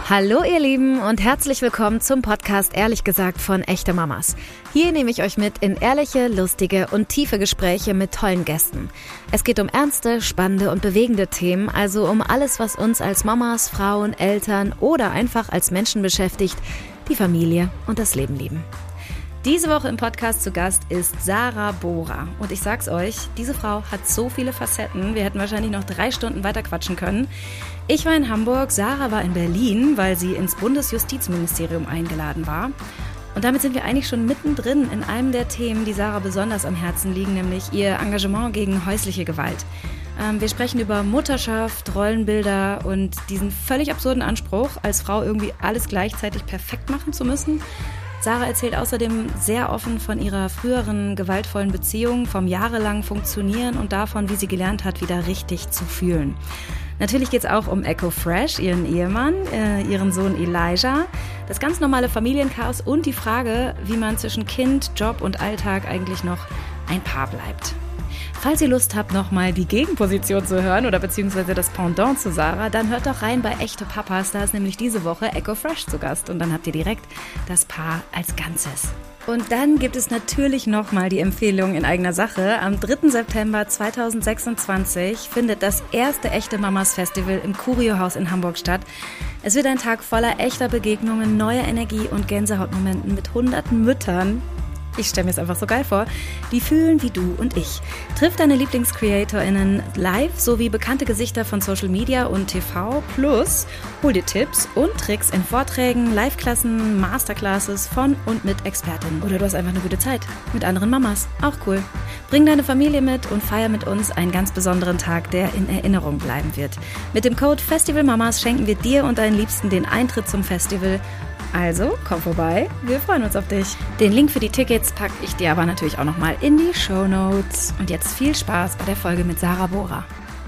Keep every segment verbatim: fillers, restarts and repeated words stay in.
Hallo ihr Lieben und herzlich willkommen zum Podcast Ehrlich gesagt von Echte Mamas. Hier nehme ich euch mit in ehrliche, lustige und tiefe Gespräche mit tollen Gästen. Es geht um ernste, spannende und bewegende Themen, also um alles, was uns als Mamas, Frauen, Eltern oder einfach als Menschen beschäftigt, die Familie und das Leben lieben. Diese Woche im Podcast zu Gast ist Sarah Bohrer. Und ich sag's euch, diese Frau hat so viele Facetten. Wir hätten wahrscheinlich noch drei Stunden weiter quatschen können. Ich war in Hamburg, Sarah war in Berlin, weil sie ins Bundesjustizministerium eingeladen war. Und damit sind wir eigentlich schon mittendrin in einem der Themen, die Sarah besonders am Herzen liegen, nämlich ihr Engagement gegen häusliche Gewalt. Ähm, wir sprechen über Mutterschaft, Rollenbilder und diesen völlig absurden Anspruch, als Frau irgendwie alles gleichzeitig perfekt machen zu müssen. Sarah erzählt außerdem sehr offen von ihrer früheren gewaltvollen Beziehung, vom jahrelangen Funktionieren und davon, wie sie gelernt hat, wieder richtig zu fühlen. Natürlich geht es auch um Echo Fresh, ihren Ehemann, äh, ihren Sohn Elijah, das ganz normale Familienchaos und die Frage, wie man zwischen Kind, Job und Alltag eigentlich noch ein Paar bleibt. Falls ihr Lust habt, nochmal die Gegenposition zu hören oder beziehungsweise das Pendant zu Sarah, dann hört doch rein bei Echte Papas, da ist nämlich diese Woche Echo Fresh zu Gast und dann habt ihr direkt das Paar als Ganzes. Und dann gibt es natürlich nochmal die Empfehlung in eigener Sache. Am dritten September zweitausendsechsundzwanzig findet das erste Echte Mamas Festival im Curio-Haus in Hamburg statt. Es wird ein Tag voller echter Begegnungen, neuer Energie und Gänsehautmomenten mit hunderten Müttern. Ich stelle mir es einfach so geil vor, die fühlen wie du und ich. Triff deine LieblingscreatorInnen live sowie bekannte Gesichter von Social Media und T V plus hol dir Tipps und Tricks in Vorträgen, Live-Klassen, Masterclasses von und mit Expertinnen. Oder du hast einfach eine gute Zeit mit anderen Mamas. Auch cool. Bring deine Familie mit und feier mit uns einen ganz besonderen Tag, der in Erinnerung bleiben wird. Mit dem Code FestivalMamas schenken wir dir und deinen Liebsten den Eintritt zum Festival. Also, komm vorbei, wir freuen uns auf dich. Den Link für die Tickets packe ich dir aber natürlich auch nochmal in die Shownotes. Und jetzt viel Spaß bei der Folge mit Sarah Bohrer.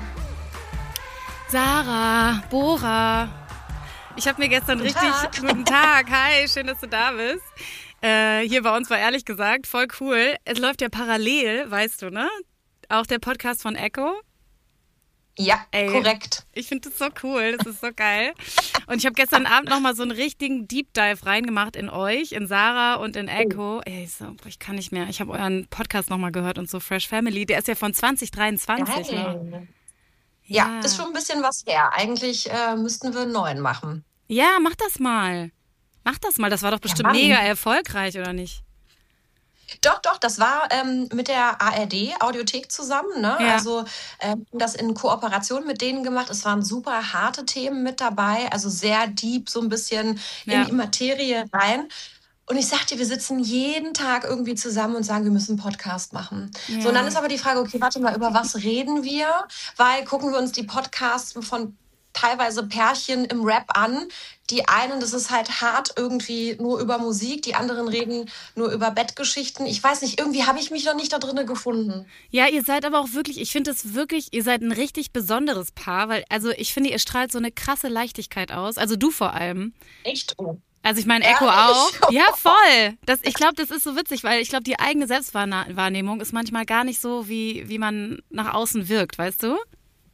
Sarah Bohrer, ich habe mir gestern guten richtig... Tag. Guten Tag, hi, schön, dass du da bist. Äh, hier bei uns war ehrlich gesagt voll cool. Es läuft ja parallel, weißt du, ne? Auch der Podcast von Echo. Ja, Ey, korrekt. Ich finde das so cool, das ist so geil. Und ich habe gestern Abend nochmal so einen richtigen Deep Dive reingemacht in euch, in Sarah und in Echo. Ey, so, ich kann nicht mehr. Ich habe euren Podcast nochmal gehört und so Fresh Family. Der ist ja von zwanzig dreiundzwanzig. Ne? Ja, Ja, ist schon ein bisschen was her. Eigentlich äh, müssten wir einen neuen machen. Ja, mach das mal. Mach das mal. Das war doch bestimmt Mann. mega erfolgreich, oder nicht? Doch, doch, das war ähm, mit der A R D Audiothek zusammen. Ne? Ja. Also ähm, das in Kooperation mit denen gemacht. Es waren super harte Themen mit dabei, also sehr deep, so ein bisschen Ja. in die Materie rein. Und ich sagte, wir sitzen jeden Tag irgendwie zusammen und sagen, wir müssen einen Podcast machen. Ja. So, und dann ist aber die Frage, okay, warte mal, über was reden wir? Weil gucken wir uns die Podcasts von teilweise Pärchen im Rap an. Die einen, das ist halt hart irgendwie nur über Musik, die anderen reden nur über Bettgeschichten. Ich weiß nicht, irgendwie habe ich mich noch nicht da drin gefunden. Ja, ihr seid aber auch wirklich, ich finde es wirklich, ihr seid ein richtig besonderes Paar, weil, also ich finde, ihr strahlt so eine krasse Leichtigkeit aus, also du vor allem. Echt? Oh. Also ich meine, Echo Ehrlich? auch. Ja, voll. Das, ich glaube, das ist so witzig, weil ich glaube, die eigene Selbstwahrnehmung ist manchmal gar nicht so, wie, wie man nach außen wirkt, weißt du?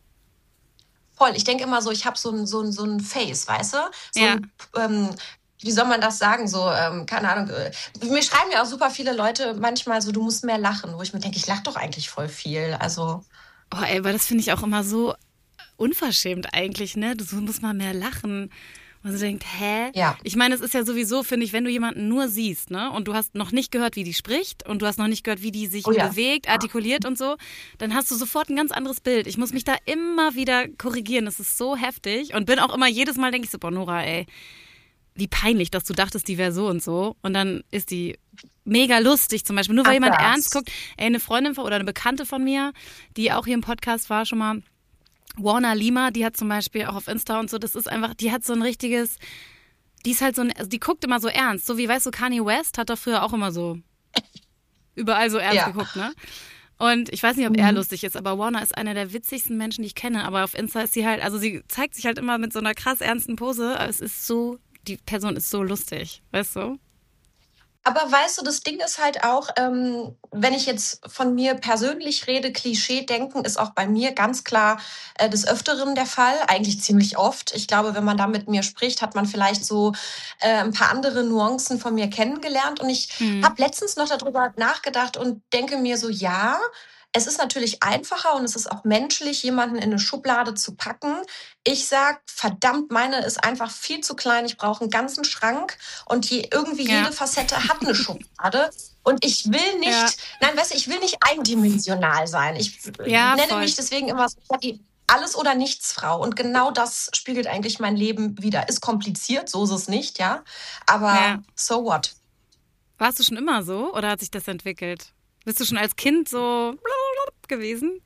Voll. Ich denke immer so, ich habe so ein, so ein, so ein Face, weißt du? So Ja. ein, ähm, wie soll man das sagen? So, ähm, keine Ahnung. äh, Mir schreiben ja auch super viele Leute manchmal so, du musst mehr lachen. Wo ich mir denke, ich lache doch eigentlich voll viel. Also, Oh, ey, aber das finde ich auch immer so unverschämt eigentlich, ne? Du musst mal mehr lachen. Und so denkt, hä? Ja. Ich meine, es ist ja sowieso, finde ich, wenn du jemanden nur siehst, ne? Und du hast noch nicht gehört, wie die spricht und du hast noch nicht gehört, wie die sich Oh ja. bewegt, artikuliert und so, dann hast du sofort ein ganz anderes Bild. Ich muss mich da immer wieder korrigieren. Das ist so heftig. Und bin auch immer, jedes Mal denke ich so, boah, Nora, ey, wie peinlich, dass du dachtest, die wäre so und so. Und dann ist die mega lustig zum Beispiel. Nur weil Ach, jemand das. ernst guckt. Ey, eine Freundin von, oder eine Bekannte von mir, die auch hier im Podcast war schon mal, Warner Lima, die hat zum Beispiel auch auf Insta und so, das ist einfach, die hat so ein richtiges, die ist halt so ein, also die guckt immer so ernst. So wie, weißt du, Kanye West hat doch früher auch immer so überall so ernst Ja. geguckt, ne? Und ich weiß nicht, ob er lustig ist, aber Warner ist einer der witzigsten Menschen, die ich kenne. Aber auf Insta ist sie halt, also sie zeigt sich halt immer mit so einer krass ernsten Pose. Aber es ist so, die Person ist so lustig, weißt du? Aber weißt du, das Ding ist halt auch, ähm, wenn ich jetzt von mir persönlich rede, Klischee-Denken ist auch bei mir ganz klar äh, des Öfteren der Fall, eigentlich ziemlich oft. Ich glaube, wenn man da mit mir spricht, hat man vielleicht so äh, ein paar andere Nuancen von mir kennengelernt. Und ich Mhm. habe letztens noch darüber nachgedacht und denke mir so, ja, es ist natürlich einfacher und es ist auch menschlich, jemanden in eine Schublade zu packen. Ich sag, verdammt, meine ist einfach viel zu klein. Ich brauche einen ganzen Schrank und je, irgendwie Ja. jede Facette hat eine Schublade. Und ich will nicht, Ja. nein, weißt du, ich will nicht eindimensional sein. Ich Ja, nenne voll. mich deswegen immer so die Alles- oder Nichts-Frau. Und genau das spiegelt eigentlich mein Leben wider. Ist kompliziert, so ist es nicht, ja. Aber Ja. so what? Warst du schon immer so oder hat sich das entwickelt? Bist du schon als Kind so gewesen?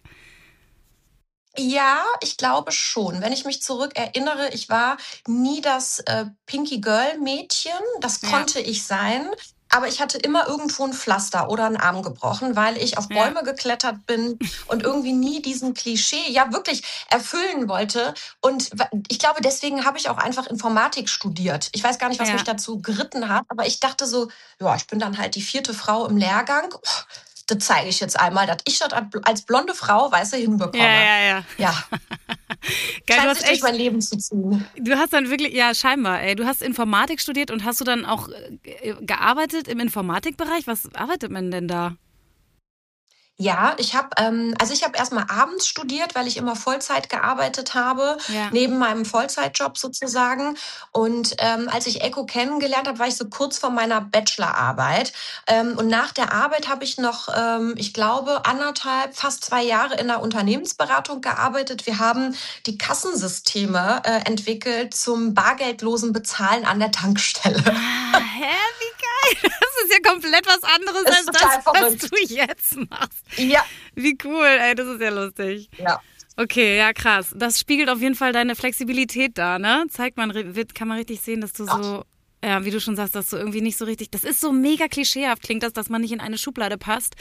Ja, ich glaube schon. Wenn ich mich zurück erinnere, ich war nie das äh, Pinky Girl Mädchen. Das Ja. konnte ich sein. Aber ich hatte immer irgendwo ein Pflaster oder einen Arm gebrochen, weil ich auf Ja. Bäume geklettert bin und irgendwie nie diesen Klischee, ja wirklich erfüllen wollte. Und wa- ich glaube, deswegen habe ich auch einfach Informatik studiert. Ich weiß gar nicht, was Ja. mich dazu geritten hat, aber ich dachte so, ja, ich bin dann halt die vierte Frau im Lehrgang. Oh, das zeige ich jetzt einmal, dass ich das als blonde Frau, weißt du, hinbekomme. Ja, ja, ja. Ja, Geil, du scheint hast sich durch echt, mein Leben zu ziehen. du hast dann wirklich, ja, scheinbar, ey, du hast Informatik studiert und hast du dann auch äh, gearbeitet im Informatikbereich? Was arbeitet man denn da? Ja, ich habe ähm, also ich habe erstmal abends studiert, weil ich immer Vollzeit gearbeitet habe, Ja. neben meinem Vollzeitjob sozusagen. Und ähm, als ich Echo kennengelernt habe, war ich so kurz vor meiner Bachelorarbeit. Ähm, und nach der Arbeit habe ich noch, ähm, ich glaube, anderthalb, fast zwei Jahre in der Unternehmensberatung gearbeitet. Wir haben die Kassensysteme äh, entwickelt zum bargeldlosen Bezahlen an der Tankstelle. Ah, hä, wie geil. Das ist ja komplett was anderes Ist als das, total was verrückt. du jetzt machst. Ja, Wie cool, ey, das ist ja lustig. ja. Okay, ja, krass. Das spiegelt auf jeden Fall deine Flexibilität da, ne? Zeigt man, wird- kann man richtig sehen, dass du so, ja, wie du schon sagst, dass du irgendwie nicht so richtig, das ist so mega klischeehaft, klingt das, dass man nicht in eine Schublade passt.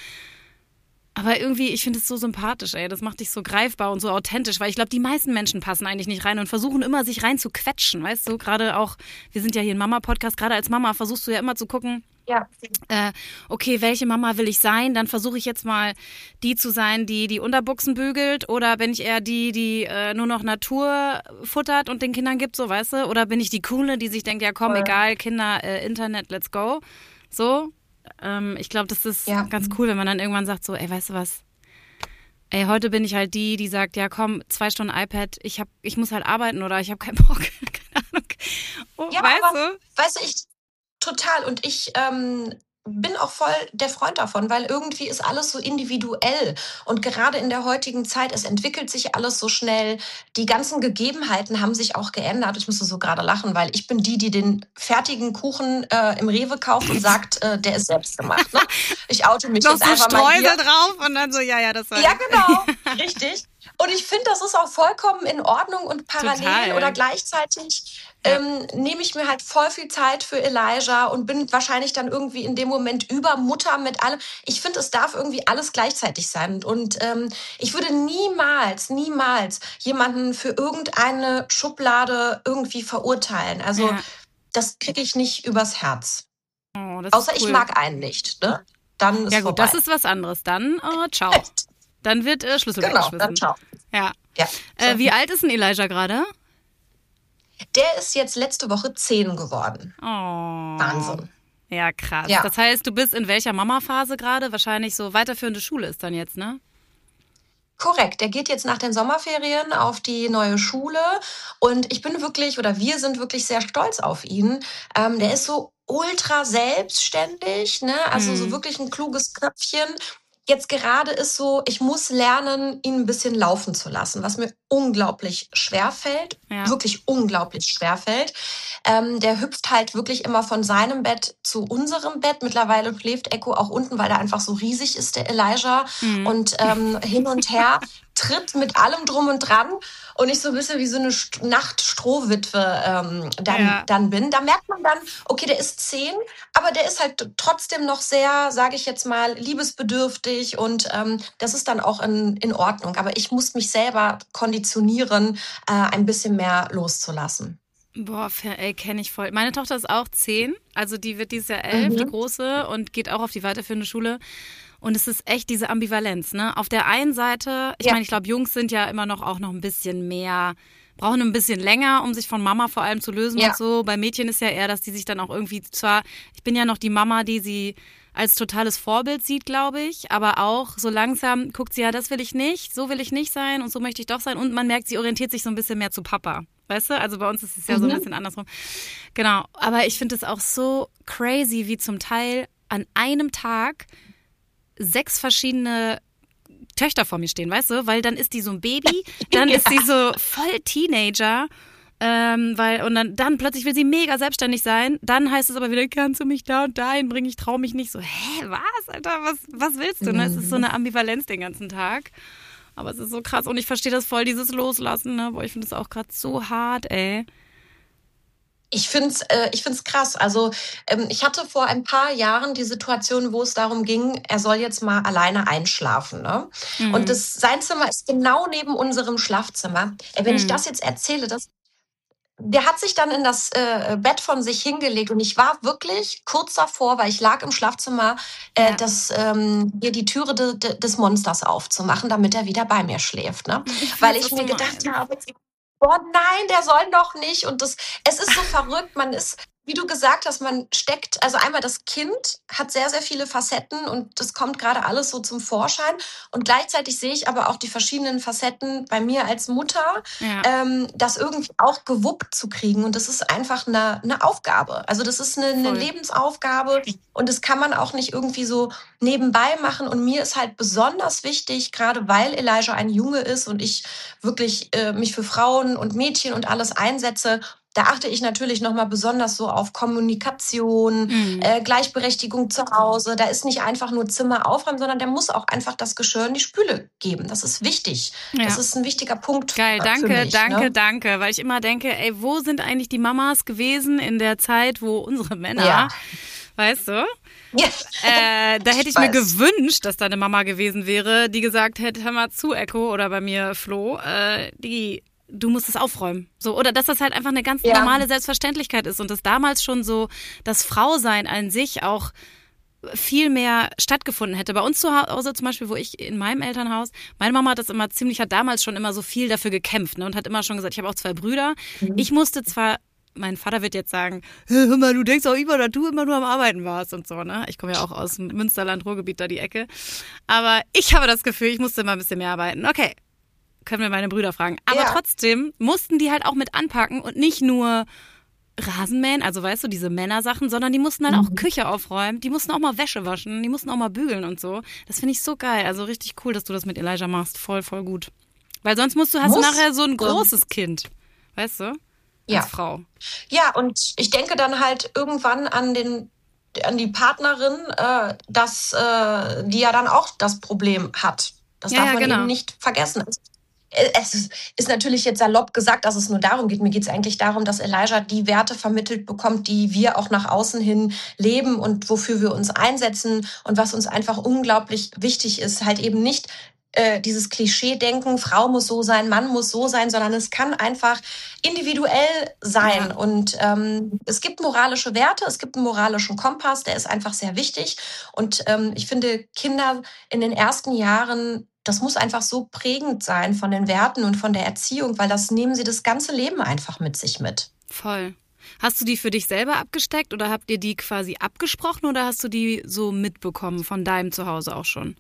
Aber irgendwie, ich finde es so sympathisch, ey. Das macht dich so greifbar und so authentisch, weil ich glaube, die meisten Menschen passen eigentlich nicht rein und versuchen immer, sich rein zu quetschen, weißt du? Gerade auch, wir sind ja hier ein Mama-Podcast, gerade als Mama versuchst du ja immer zu gucken, Ja. äh, okay, welche Mama will ich sein? Dann versuche ich jetzt mal die zu sein, die die Unterbuchsen bügelt, oder bin ich eher die, die äh, nur noch Natur futtert und den Kindern gibt, so, weißt du? Oder bin ich die Coole, die sich denkt, ja komm, Voll. egal, Kinder, äh, Internet, let's go. So, ähm, ich glaube, das ist Ja. ganz cool, wenn man dann irgendwann sagt so, ey, weißt du was? Ey, heute bin ich halt die, die sagt, ja komm, zwei Stunden iPad, ich hab, ich muss halt arbeiten oder ich habe keinen Bock. Keine Ahnung. Oh, Ja, weißt aber du? weißt du, ich total und ich ähm, bin auch voll der Freund davon, weil irgendwie ist alles so individuell und gerade in der heutigen Zeit, es entwickelt sich alles so schnell. Die ganzen Gegebenheiten haben sich auch geändert. Ich musste so gerade lachen, weil ich bin die, die den fertigen Kuchen äh, im Rewe kauft und sagt, äh, der ist selbst gemacht. Ne? Ich oute mich Noch jetzt so einfach mal hier. Streusel drauf und dann so, ja, ja, das war Ja, genau, richtig. Und ich finde, das ist auch vollkommen in Ordnung und parallel Total. oder gleichzeitig Ja. ähm, nehme ich mir halt voll viel Zeit für Elijah und bin wahrscheinlich dann irgendwie in dem Moment über Mutter mit allem. Ich finde, es darf irgendwie alles gleichzeitig sein. Und ähm, ich würde niemals, niemals jemanden für irgendeine Schublade irgendwie verurteilen. Also Ja. das kriege ich nicht übers Herz. Oh, das Außer ist ich cool. mag einen nicht. Ne? Dann ist Ja gut, vorbei. das ist was anderes. Dann, äh, ciao. Dann wird äh, Schlüssel Genau, weggeschmissen. dann ciao. Ja. Ja. Äh, wie alt ist denn Elijah gerade? Der ist jetzt letzte Woche zehn geworden. Oh. Wahnsinn. Ja, krass. Ja. Das heißt, du bist in welcher Mama-Phase gerade? Wahrscheinlich so weiterführende Schule ist dann jetzt, ne? Korrekt, der geht jetzt nach den Sommerferien auf die neue Schule und ich bin wirklich, oder wir sind wirklich sehr stolz auf ihn. Ähm, der ist so ultra selbstständig, ne? Also so Mhm. wirklich ein kluges Köpfchen. Jetzt gerade ist so, ich muss lernen, ihn ein bisschen laufen zu lassen, was mir unglaublich schwer fällt, Ja. wirklich unglaublich schwer fällt. Ähm, der hüpft halt wirklich immer von seinem Bett zu unserem Bett. Mittlerweile schläft Echo auch unten, weil der einfach so riesig ist, der Elijah. Mhm. Und ähm, hin und her tritt mit allem drum und dran. Und ich so ein bisschen wie so eine St- Nachtstrohwitwe ähm, dann, Ja. dann bin. Da merkt man dann, okay, der ist zehn, aber der ist halt trotzdem noch sehr, sage ich jetzt mal, liebesbedürftig. Und ähm, das ist dann auch in, in Ordnung. Aber ich muss mich selber konditionieren, äh, ein bisschen mehr loszulassen. Boah, ey, kenne ich voll. Meine Tochter ist auch zehn, also die wird dieses Jahr elf, mhm. die Große, und geht auch auf die weiterführende Schule. Und es ist echt diese Ambivalenz, ne? Auf der einen Seite, ich ja. meine, ich glaube, Jungs sind ja immer noch auch noch ein bisschen mehr, brauchen ein bisschen länger, um sich von Mama vor allem zu lösen ja. und so. Bei Mädchen ist ja eher, dass die sich dann auch irgendwie, zwar, ich bin ja noch die Mama, die sie als totales Vorbild sieht, glaube ich, aber auch so langsam guckt sie, ja, das will ich nicht, so will ich nicht sein und so möchte ich doch sein. Und man merkt, sie orientiert sich so ein bisschen mehr zu Papa. Weißt du? Also bei uns ist es ja mhm. so ein bisschen andersrum. Genau. Aber ich finde es auch so crazy, wie zum Teil an einem Tag sechs verschiedene Töchter vor mir stehen, weißt du? Weil dann ist die so ein Baby, dann ja. ist sie so voll Teenager, ähm, weil, und dann, dann plötzlich will sie mega selbstständig sein. Dann heißt es aber wieder, kannst du mich da und dahin bringen, ich traue mich nicht. So, hä, was, Alter, was, was willst du? Mhm. Ne? Es ist so eine Ambivalenz den ganzen Tag. Aber es ist so krass und ich verstehe das voll, dieses Loslassen, ne? Boah, ich finde das auch gerade so hart, ey. Ich finde es äh, ich find's krass. Also ähm, ich hatte vor ein paar Jahren die Situation, wo es darum ging, er soll jetzt mal alleine einschlafen. Ne? Mhm. Und das, sein Zimmer ist genau neben unserem Schlafzimmer. Ey, wenn mhm. ich das jetzt erzähle, das der hat sich dann in das äh, Bett von sich hingelegt und ich war wirklich kurz davor, weil ich lag im Schlafzimmer, äh, ja. das, ähm, hier die Türe de, de, des Monsters aufzumachen, damit er wieder bei mir schläft. Ne? Ich weil ich mir gedacht habe, boah, nein, der soll noch nicht. Und das, es ist so verrückt, man ist, wie du gesagt hast, man steckt, also einmal das Kind hat sehr, sehr viele Facetten und das kommt gerade alles so zum Vorschein. Und gleichzeitig sehe ich aber auch die verschiedenen Facetten bei mir als Mutter, ja. ähm, das irgendwie auch gewuppt zu kriegen. Und das ist einfach eine, eine Aufgabe. Also das ist eine, eine Lebensaufgabe und das kann man auch nicht irgendwie so nebenbei machen. Und mir ist halt besonders wichtig, gerade weil Elijah ein Junge ist und ich wirklich äh, mich für Frauen und Mädchen und alles einsetze, da achte ich natürlich nochmal besonders so auf Kommunikation, mhm. äh, Gleichberechtigung zu Hause. Da ist nicht einfach nur Zimmer aufräumen, sondern der muss auch einfach das Geschirr in die Spüle geben. Das ist wichtig. Ja. Das ist ein wichtiger Punkt. Geil, danke, für mich, danke, ne? danke. Weil ich immer denke, ey, wo sind eigentlich die Mamas gewesen in der Zeit, wo unsere Männer, ja. weißt du? Ja. Äh, da hätte ich, ich mir gewünscht, dass da eine Mama gewesen wäre, die gesagt hätte, hör mal zu, Echo, oder bei mir Flo, äh, die du musst es aufräumen. So, oder dass das halt einfach eine ganz ja. normale Selbstverständlichkeit ist und dass damals schon so das Frausein an sich auch viel mehr stattgefunden hätte. Bei uns zu Hause zum Beispiel, wo ich in meinem Elternhaus, meine Mama hat das immer ziemlich, hat damals schon immer so viel dafür gekämpft, ne, und hat immer schon gesagt, ich habe auch zwei Brüder. Mhm. Ich musste zwar, mein Vater wird jetzt sagen, hör mal, du denkst auch immer, dass du immer nur am Arbeiten warst und so, ne? Ich komme ja auch aus dem Münsterland, Ruhrgebiet, da die Ecke. Aber ich habe das Gefühl, ich musste immer ein bisschen mehr arbeiten. Okay. Können wir meine Brüder fragen. Aber ja. trotzdem mussten die halt auch mit anpacken und nicht nur Rasenmähen, also weißt du, diese Männersachen, sondern die mussten halt mhm. auch Küche aufräumen, die mussten auch mal Wäsche waschen, die mussten auch mal bügeln und so. Das finde ich so geil. Also richtig cool, dass du das mit Elijah machst. Voll, voll gut. Weil sonst musst du, hast Muss. du nachher so ein großes Kind. Weißt du? Als ja. Frau. Ja, und ich denke dann halt irgendwann an den an die Partnerin, äh, dass äh, die ja dann auch das Problem hat. Das ja, darf ja, man genau. eben nicht vergessen. Es ist natürlich jetzt salopp gesagt, dass es nur darum geht. Mir geht es eigentlich darum, dass Elijah die Werte vermittelt bekommt, die wir auch nach außen hin leben und wofür wir uns einsetzen und was uns einfach unglaublich wichtig ist. Halt eben nicht äh, dieses Klischee-Denken, Frau muss so sein, Mann muss so sein, sondern es kann einfach individuell sein. Ja. Und ähm, es gibt moralische Werte, es gibt einen moralischen Kompass, der ist einfach sehr wichtig. Und ähm, ich finde, Kinder in den ersten Jahren, das muss einfach so prägend sein von den Werten und von der Erziehung, weil das nehmen sie das ganze Leben einfach mit sich mit. Voll. Hast du die für dich selber abgesteckt oder habt ihr die quasi abgesprochen oder hast du die so mitbekommen von deinem Zuhause auch schon?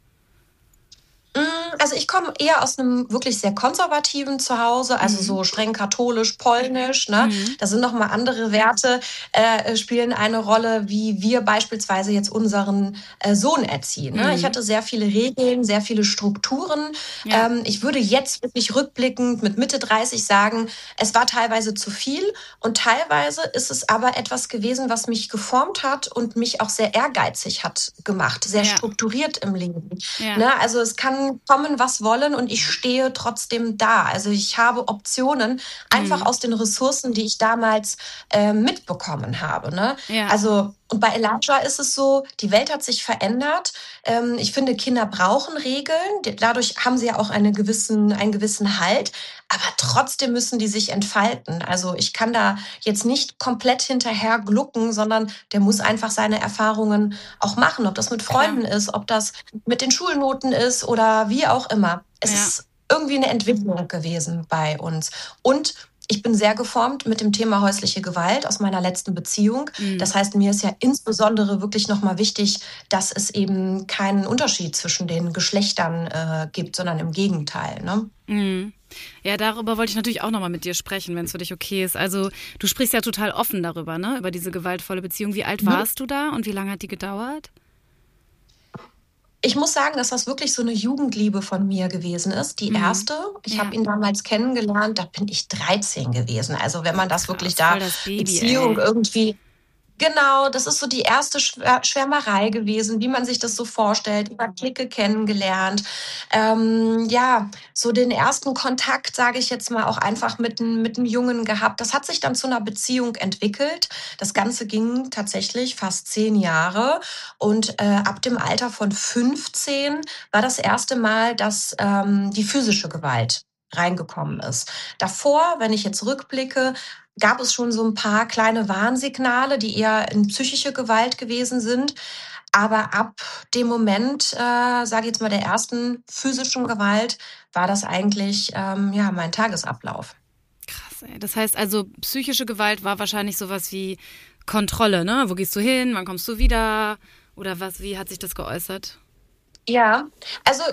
Also ich komme eher aus einem wirklich sehr konservativen Zuhause, also mhm. so streng katholisch, polnisch. Ne? Mhm. Da sind nochmal andere Werte, äh, spielen eine Rolle, wie wir beispielsweise jetzt unseren äh, Sohn erziehen. Ne? Mhm. Ich hatte sehr viele Regeln, sehr viele Strukturen. Ja. Ähm, ich würde jetzt wirklich rückblickend mit Mitte dreißig sagen, es war teilweise zu viel und teilweise ist es aber etwas gewesen, was mich geformt hat und mich auch sehr ehrgeizig hat gemacht, sehr ja. strukturiert im Leben. Ja. Ne? Also es kann kann kommen, was wollen und ich stehe trotzdem da. Also ich habe Optionen, einfach Mhm. aus den Ressourcen, die ich damals äh, mitbekommen habe. Ne? Ja, Also, und bei Elijah ist es so, die Welt hat sich verändert. Ähm, ich finde, Kinder brauchen Regeln. Die- Dadurch haben sie ja auch eine gewissen, einen gewissen Halt. Aber trotzdem müssen die sich entfalten. Also ich kann da jetzt nicht komplett hinterher glucken, sondern der muss einfach seine Erfahrungen auch machen. Ob das mit klar. Freunden ist, ob das mit den Schulnoten ist oder wie auch immer. Es Ja. ist irgendwie eine Entwicklung gewesen bei uns. Und ich bin sehr geformt mit dem Thema häusliche Gewalt aus meiner letzten Beziehung. Mhm. Das heißt, mir ist ja insbesondere wirklich nochmal wichtig, dass es eben keinen Unterschied zwischen den Geschlechtern äh, gibt, sondern im Gegenteil. Ne? Mhm. Ja, darüber wollte ich natürlich auch nochmal mit dir sprechen, wenn es für dich okay ist. Also du sprichst ja total offen darüber, ne? Über diese gewaltvolle Beziehung. Wie alt Mhm. warst du da und wie lange hat die gedauert? Ich muss sagen, dass das wirklich so eine Jugendliebe von mir gewesen ist. Die Mhm. erste. Ich Ja. habe ihn damals kennengelernt, da bin ich dreizehn gewesen. Also wenn man das wirklich Krass, da voll das Baby, Beziehung ey. irgendwie. Genau, das ist so die erste Schwär Schwärmerei gewesen, wie man sich das so vorstellt, über Clique kennengelernt. Ähm, ja, so den ersten Kontakt, sage ich jetzt mal, auch einfach mit einem mit 'nem Jungen gehabt. Das hat sich dann zu einer Beziehung entwickelt. Das Ganze ging tatsächlich fast zehn Jahre und, äh, ab dem Alter von fünfzehn war das erste Mal, dass, ähm, die physische Gewalt reingekommen ist. Davor, wenn ich jetzt rückblicke, gab es schon so ein paar kleine Warnsignale, die eher in psychische Gewalt gewesen sind. Aber ab dem Moment, äh, sage ich jetzt mal, der ersten physischen Gewalt, war das eigentlich, ähm, ja, mein Tagesablauf. Krass, ey. Das heißt also, psychische Gewalt war wahrscheinlich sowas wie Kontrolle, ne? Wo gehst du hin? Wann kommst du wieder? Oder was, wie hat sich das geäußert? Ja, also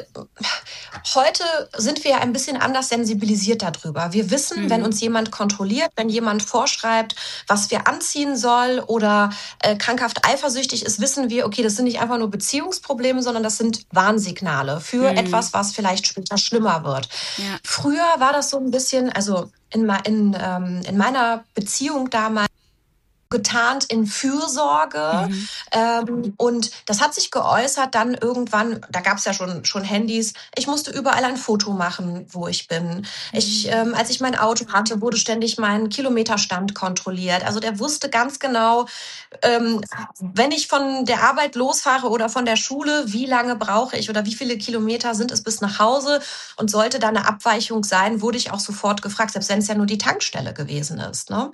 heute sind wir ja ein bisschen anders sensibilisiert darüber. Wir wissen, wenn Mhm. uns jemand kontrolliert, wenn jemand vorschreibt, was wir anziehen soll oder äh, krankhaft eifersüchtig ist, wissen wir, okay, das sind nicht einfach nur Beziehungsprobleme, sondern das sind Warnsignale für Mhm. etwas, was vielleicht später schlimmer wird. Ja. Früher war das so ein bisschen, also in, me- in, ähm, in meiner Beziehung damals, getarnt in Fürsorge. Mhm. Ähm, und das hat sich geäußert dann irgendwann, da gab es ja schon, schon Handys, ich musste überall ein Foto machen, wo ich bin. Ich, ähm, als ich mein Auto hatte, wurde ständig mein Kilometerstand kontrolliert. Also der wusste ganz genau, ähm, wenn ich von der Arbeit losfahre oder von der Schule, wie lange brauche ich oder wie viele Kilometer sind es bis nach Hause? Und sollte da eine Abweichung sein, wurde ich auch sofort gefragt, selbst wenn es ja nur die Tankstelle gewesen ist. Ne?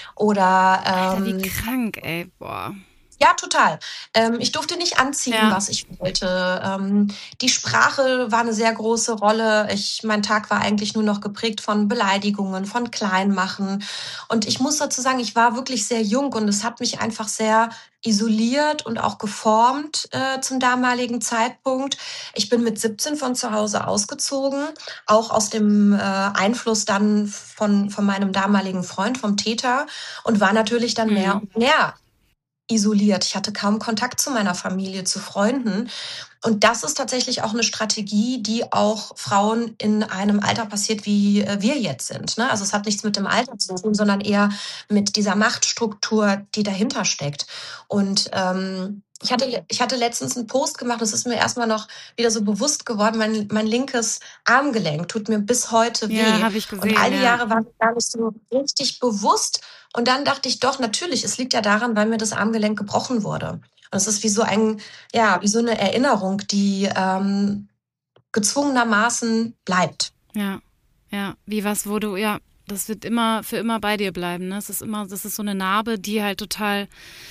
Oder Alter, wie ähm, krank, ey. Boah. ja, total. Ähm, ich durfte nicht anziehen, Ja. was ich wollte. Ähm, die Sprache war eine sehr große Rolle. Ich, mein Tag war eigentlich nur noch geprägt von Beleidigungen, von Kleinmachen. Und ich muss dazu sagen, ich war wirklich sehr jung und es hat mich einfach sehr isoliert und auch geformt äh, zum damaligen Zeitpunkt. Ich bin mit siebzehn von zu Hause ausgezogen, auch aus dem äh, Einfluss dann von, von meinem damaligen Freund, vom Täter, und war natürlich dann mehr Mhm. und mehr isoliert. Ich hatte kaum Kontakt zu meiner Familie, zu Freunden. Und das ist tatsächlich auch eine Strategie, die auch Frauen in einem Alter passiert, wie äh, wir jetzt sind. Ne? Also es hat nichts mit dem Alter zu tun, sondern eher mit dieser Machtstruktur, die dahinter steckt. Und ähm, ich hatte, ich hatte letztens einen Post gemacht, das ist mir erstmal noch wieder so bewusst geworden, mein, mein linkes Armgelenk tut mir bis heute weh. Ja, habe ich Und gesehen, all die ja. Jahre war mir gar nicht so richtig bewusst. Und dann dachte ich doch, natürlich, es liegt ja daran, weil mir das Armgelenk gebrochen wurde. Und es ist wie so ein, ja, wie so eine Erinnerung, die ähm, gezwungenermaßen bleibt. Ja, ja. Wie was, wo du, ja, das wird immer für immer bei dir bleiben, ne? Es ist immer, das ist so eine Narbe, die halt total,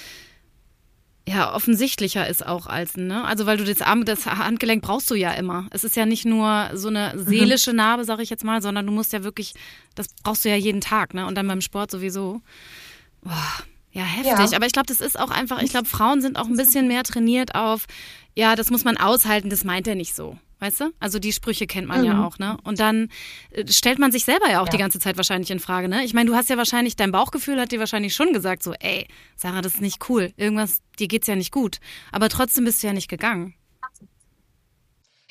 ja, offensichtlicher ist auch als, ne? Also weil du das Arm, das Handgelenk brauchst du ja immer. Es ist ja nicht nur so eine seelische Narbe, sag ich jetzt mal, sondern du musst ja wirklich, das brauchst du ja jeden Tag, ne? Und dann beim Sport sowieso. Boah, ja, heftig. Ja. Aber ich glaube, das ist auch einfach, ich glaube, Frauen sind auch ein bisschen mehr trainiert auf, ja, das muss man aushalten, das meint er nicht so. Weißt du? Also die Sprüche kennt man ja Mhm. auch, ne? Und dann äh, stellt man sich selber ja auch Ja. die ganze Zeit wahrscheinlich in Frage, ne? Ich meine, du hast ja wahrscheinlich, dein Bauchgefühl hat dir wahrscheinlich schon gesagt, so, ey, Sarah, das ist nicht cool. Irgendwas, dir geht's ja nicht gut. Aber trotzdem bist du ja nicht gegangen.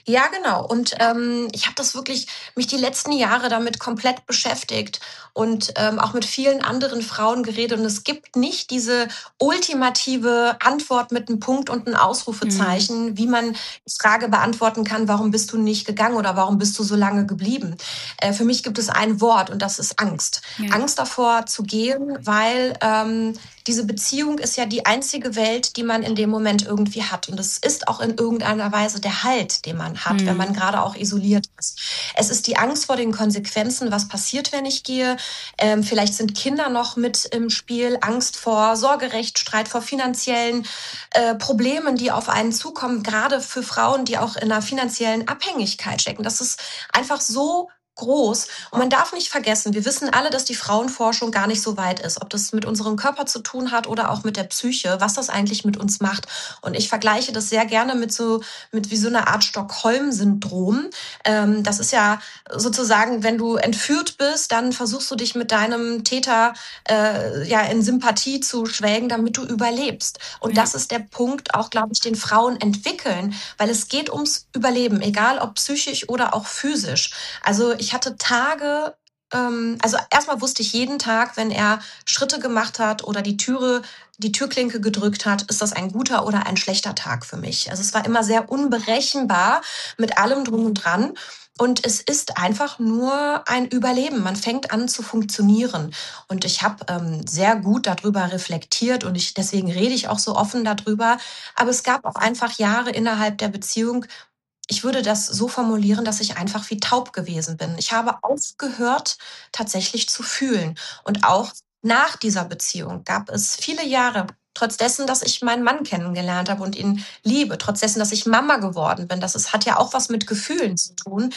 Ja, genau. Und ähm, ich habe das wirklich, mich die letzten Jahre damit komplett beschäftigt und ähm, auch mit vielen anderen Frauen geredet. Und es gibt nicht diese ultimative Antwort mit einem Punkt und einem Mhm. Ausrufezeichen, wie man die Frage beantworten kann, warum bist du nicht gegangen oder warum bist du so lange geblieben? Äh, für mich gibt es ein Wort und das ist Angst. Ja. Angst davor zu gehen, weil ähm, diese Beziehung ist ja die einzige Welt, die man in dem Moment irgendwie hat. Und es ist auch in irgendeiner Weise der Halt, den man hat, wenn Mhm. man gerade auch isoliert ist. Es ist die Angst vor den Konsequenzen, was passiert, wenn ich gehe. Ähm, vielleicht sind Kinder noch mit im Spiel, Angst vor Sorgerechtsstreit, vor finanziellen äh, Problemen, die auf einen zukommen, gerade für Frauen, die auch in einer finanziellen Abhängigkeit stecken. Das ist einfach so groß. Und man darf nicht vergessen, wir wissen alle, dass die Frauenforschung gar nicht so weit ist, ob das mit unserem Körper zu tun hat oder auch mit der Psyche, was das eigentlich mit uns macht. Und ich vergleiche das sehr gerne mit so, mit wie so einer Art Stockholm-Syndrom. Ähm, das ist ja sozusagen, wenn du entführt bist, dann versuchst du dich mit deinem Täter äh, ja in Sympathie zu schwelgen, damit du überlebst. Und Ja. das ist der Punkt, auch glaube ich, den Frauen entwickeln, weil es geht ums Überleben, egal ob psychisch oder auch physisch. Also ich hatte Tage, ähm, also erstmal wusste ich jeden Tag, wenn er Schritte gemacht hat oder die Türe, die Türklinke gedrückt hat, ist das ein guter oder ein schlechter Tag für mich. Also es war immer sehr unberechenbar mit allem drum und dran. Und es ist einfach nur ein Überleben. Man fängt an zu funktionieren. Und ich habe ähm, sehr gut darüber reflektiert und ich, deswegen rede ich auch so offen darüber. Aber es gab auch einfach Jahre innerhalb der Beziehung, ich würde das so formulieren, dass ich einfach wie taub gewesen bin. Ich habe aufgehört, tatsächlich zu fühlen. Und auch nach dieser Beziehung gab es viele Jahre, trotz dessen, dass ich meinen Mann kennengelernt habe und ihn liebe, trotz dessen, dass ich Mama geworden bin. Das ist, hat ja auch was mit Gefühlen zu tun.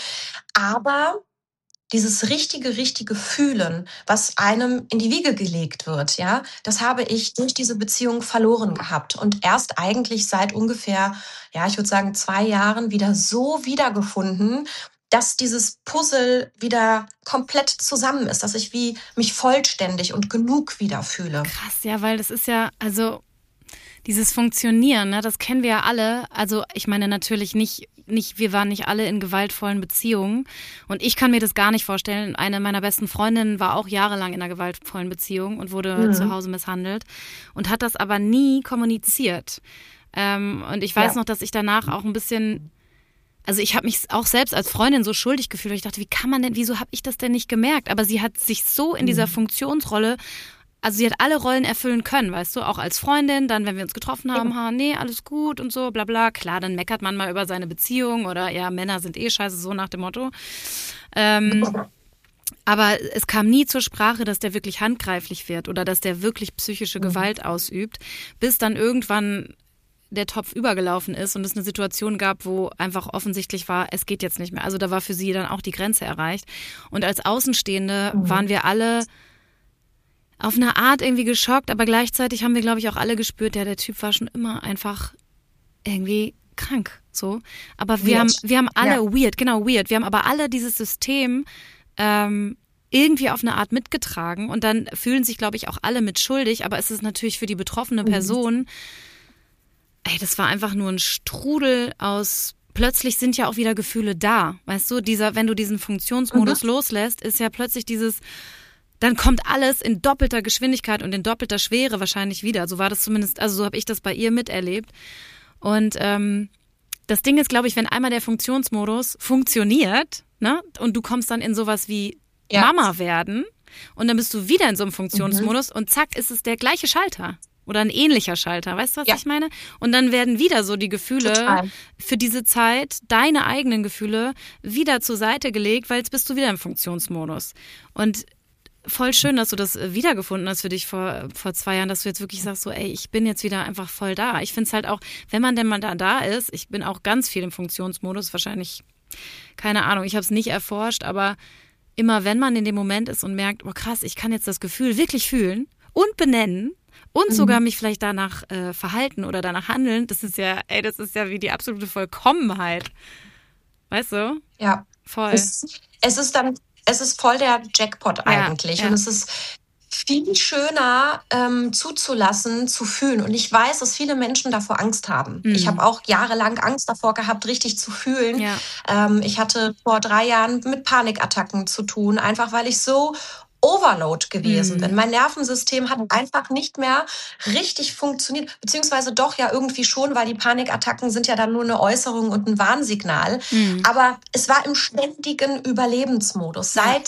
Aber dieses richtige, richtige Fühlen, was einem in die Wiege gelegt wird, ja, das habe ich durch diese Beziehung verloren gehabt und erst eigentlich seit ungefähr, ja, ich würde sagen, zwei Jahren wieder so wiedergefunden, dass dieses Puzzle wieder komplett zusammen ist, dass ich wie mich vollständig und genug wieder fühle. Krass, ja, weil das ist ja, also dieses Funktionieren, ne, das kennen wir ja alle. Also ich meine natürlich nicht, nicht, wir waren nicht alle in gewaltvollen Beziehungen. Und ich kann mir das gar nicht vorstellen. Eine meiner besten Freundinnen war auch jahrelang in einer gewaltvollen Beziehung und wurde Mhm. zu Hause misshandelt und hat das aber nie kommuniziert. Ähm, und ich weiß Ja. noch, dass ich danach auch ein bisschen, also ich habe mich auch selbst als Freundin so schuldig gefühlt, weil ich dachte, wie kann man denn, wieso habe ich das denn nicht gemerkt? Aber sie hat sich so in dieser Mhm. Funktionsrolle, also sie hat alle Rollen erfüllen können, weißt du, auch als Freundin, dann, wenn wir uns getroffen haben, ha, nee, alles gut und so, bla bla. Klar, dann meckert man mal über seine Beziehung oder ja, Männer sind eh scheiße, so nach dem Motto. Ähm, aber es kam nie zur Sprache, dass der wirklich handgreiflich wird oder dass der wirklich psychische Gewalt ausübt, bis dann irgendwann der Topf übergelaufen ist und es eine Situation gab, wo einfach offensichtlich war, es geht jetzt nicht mehr. Also da war für sie dann auch die Grenze erreicht. Und als Außenstehende Mhm. waren wir alle auf eine Art irgendwie geschockt, aber gleichzeitig haben wir, glaube ich, auch alle gespürt, ja, der Typ war schon immer einfach irgendwie krank, so. Aber wir Weird. haben, wir haben alle Ja. weird, genau weird. Wir haben aber alle dieses System ähm, irgendwie auf eine Art mitgetragen und dann fühlen sich, glaube ich, auch alle mit schuldig. Aber es ist natürlich für die betroffene Mhm. Person, ey, das war einfach nur ein Strudel aus. Plötzlich sind ja auch wieder Gefühle da, weißt du? Dieser, wenn du diesen Funktionsmodus Mhm. loslässt, ist ja plötzlich dieses. Dann kommt alles in doppelter Geschwindigkeit und in doppelter Schwere wahrscheinlich wieder. So war das zumindest, also so habe ich das bei ihr miterlebt. Und ähm, das Ding ist, glaube ich, wenn einmal der Funktionsmodus funktioniert, ne, und du kommst dann in sowas wie Ja. Mama werden und dann bist du wieder in so einem Mhm. Funktionsmodus und zack, ist es der gleiche Schalter. Oder ein ähnlicher Schalter, weißt du, was Ja. ich meine? Und dann werden wieder so die Gefühle Total. für diese Zeit, deine eigenen Gefühle, wieder zur Seite gelegt, weil jetzt bist du wieder im Funktionsmodus. Und voll schön, dass du das wiedergefunden hast für dich vor, vor zwei Jahren, dass du jetzt wirklich sagst, so, ey, ich bin jetzt wieder einfach voll da. Ich finde es halt auch, wenn man denn mal da, da ist, ich bin auch ganz viel im Funktionsmodus, wahrscheinlich, keine Ahnung, ich habe es nicht erforscht, aber immer wenn man in dem Moment ist und merkt, oh krass, ich kann jetzt das Gefühl wirklich fühlen und benennen und Mhm. sogar mich vielleicht danach äh, verhalten oder danach handeln, das ist ja, ey, das ist ja wie die absolute Vollkommenheit. Weißt du? Ja. Voll. Es, es ist dann, es ist voll der Jackpot Ja, eigentlich. ja. Und es ist viel schöner ähm, zuzulassen, zu fühlen. Und ich weiß, dass viele Menschen davor Angst haben. Mhm. Ich habe auch jahrelang Angst davor gehabt, richtig zu fühlen. Ja. Ähm, ich hatte vor drei Jahren mit Panikattacken zu tun, einfach weil ich so Overload gewesen mhm. bin. Mein Nervensystem hat einfach nicht mehr richtig funktioniert, beziehungsweise doch ja irgendwie schon, weil die Panikattacken sind ja dann nur eine Äußerung und ein Warnsignal. Mhm. Aber es war im ständigen Überlebensmodus. Seit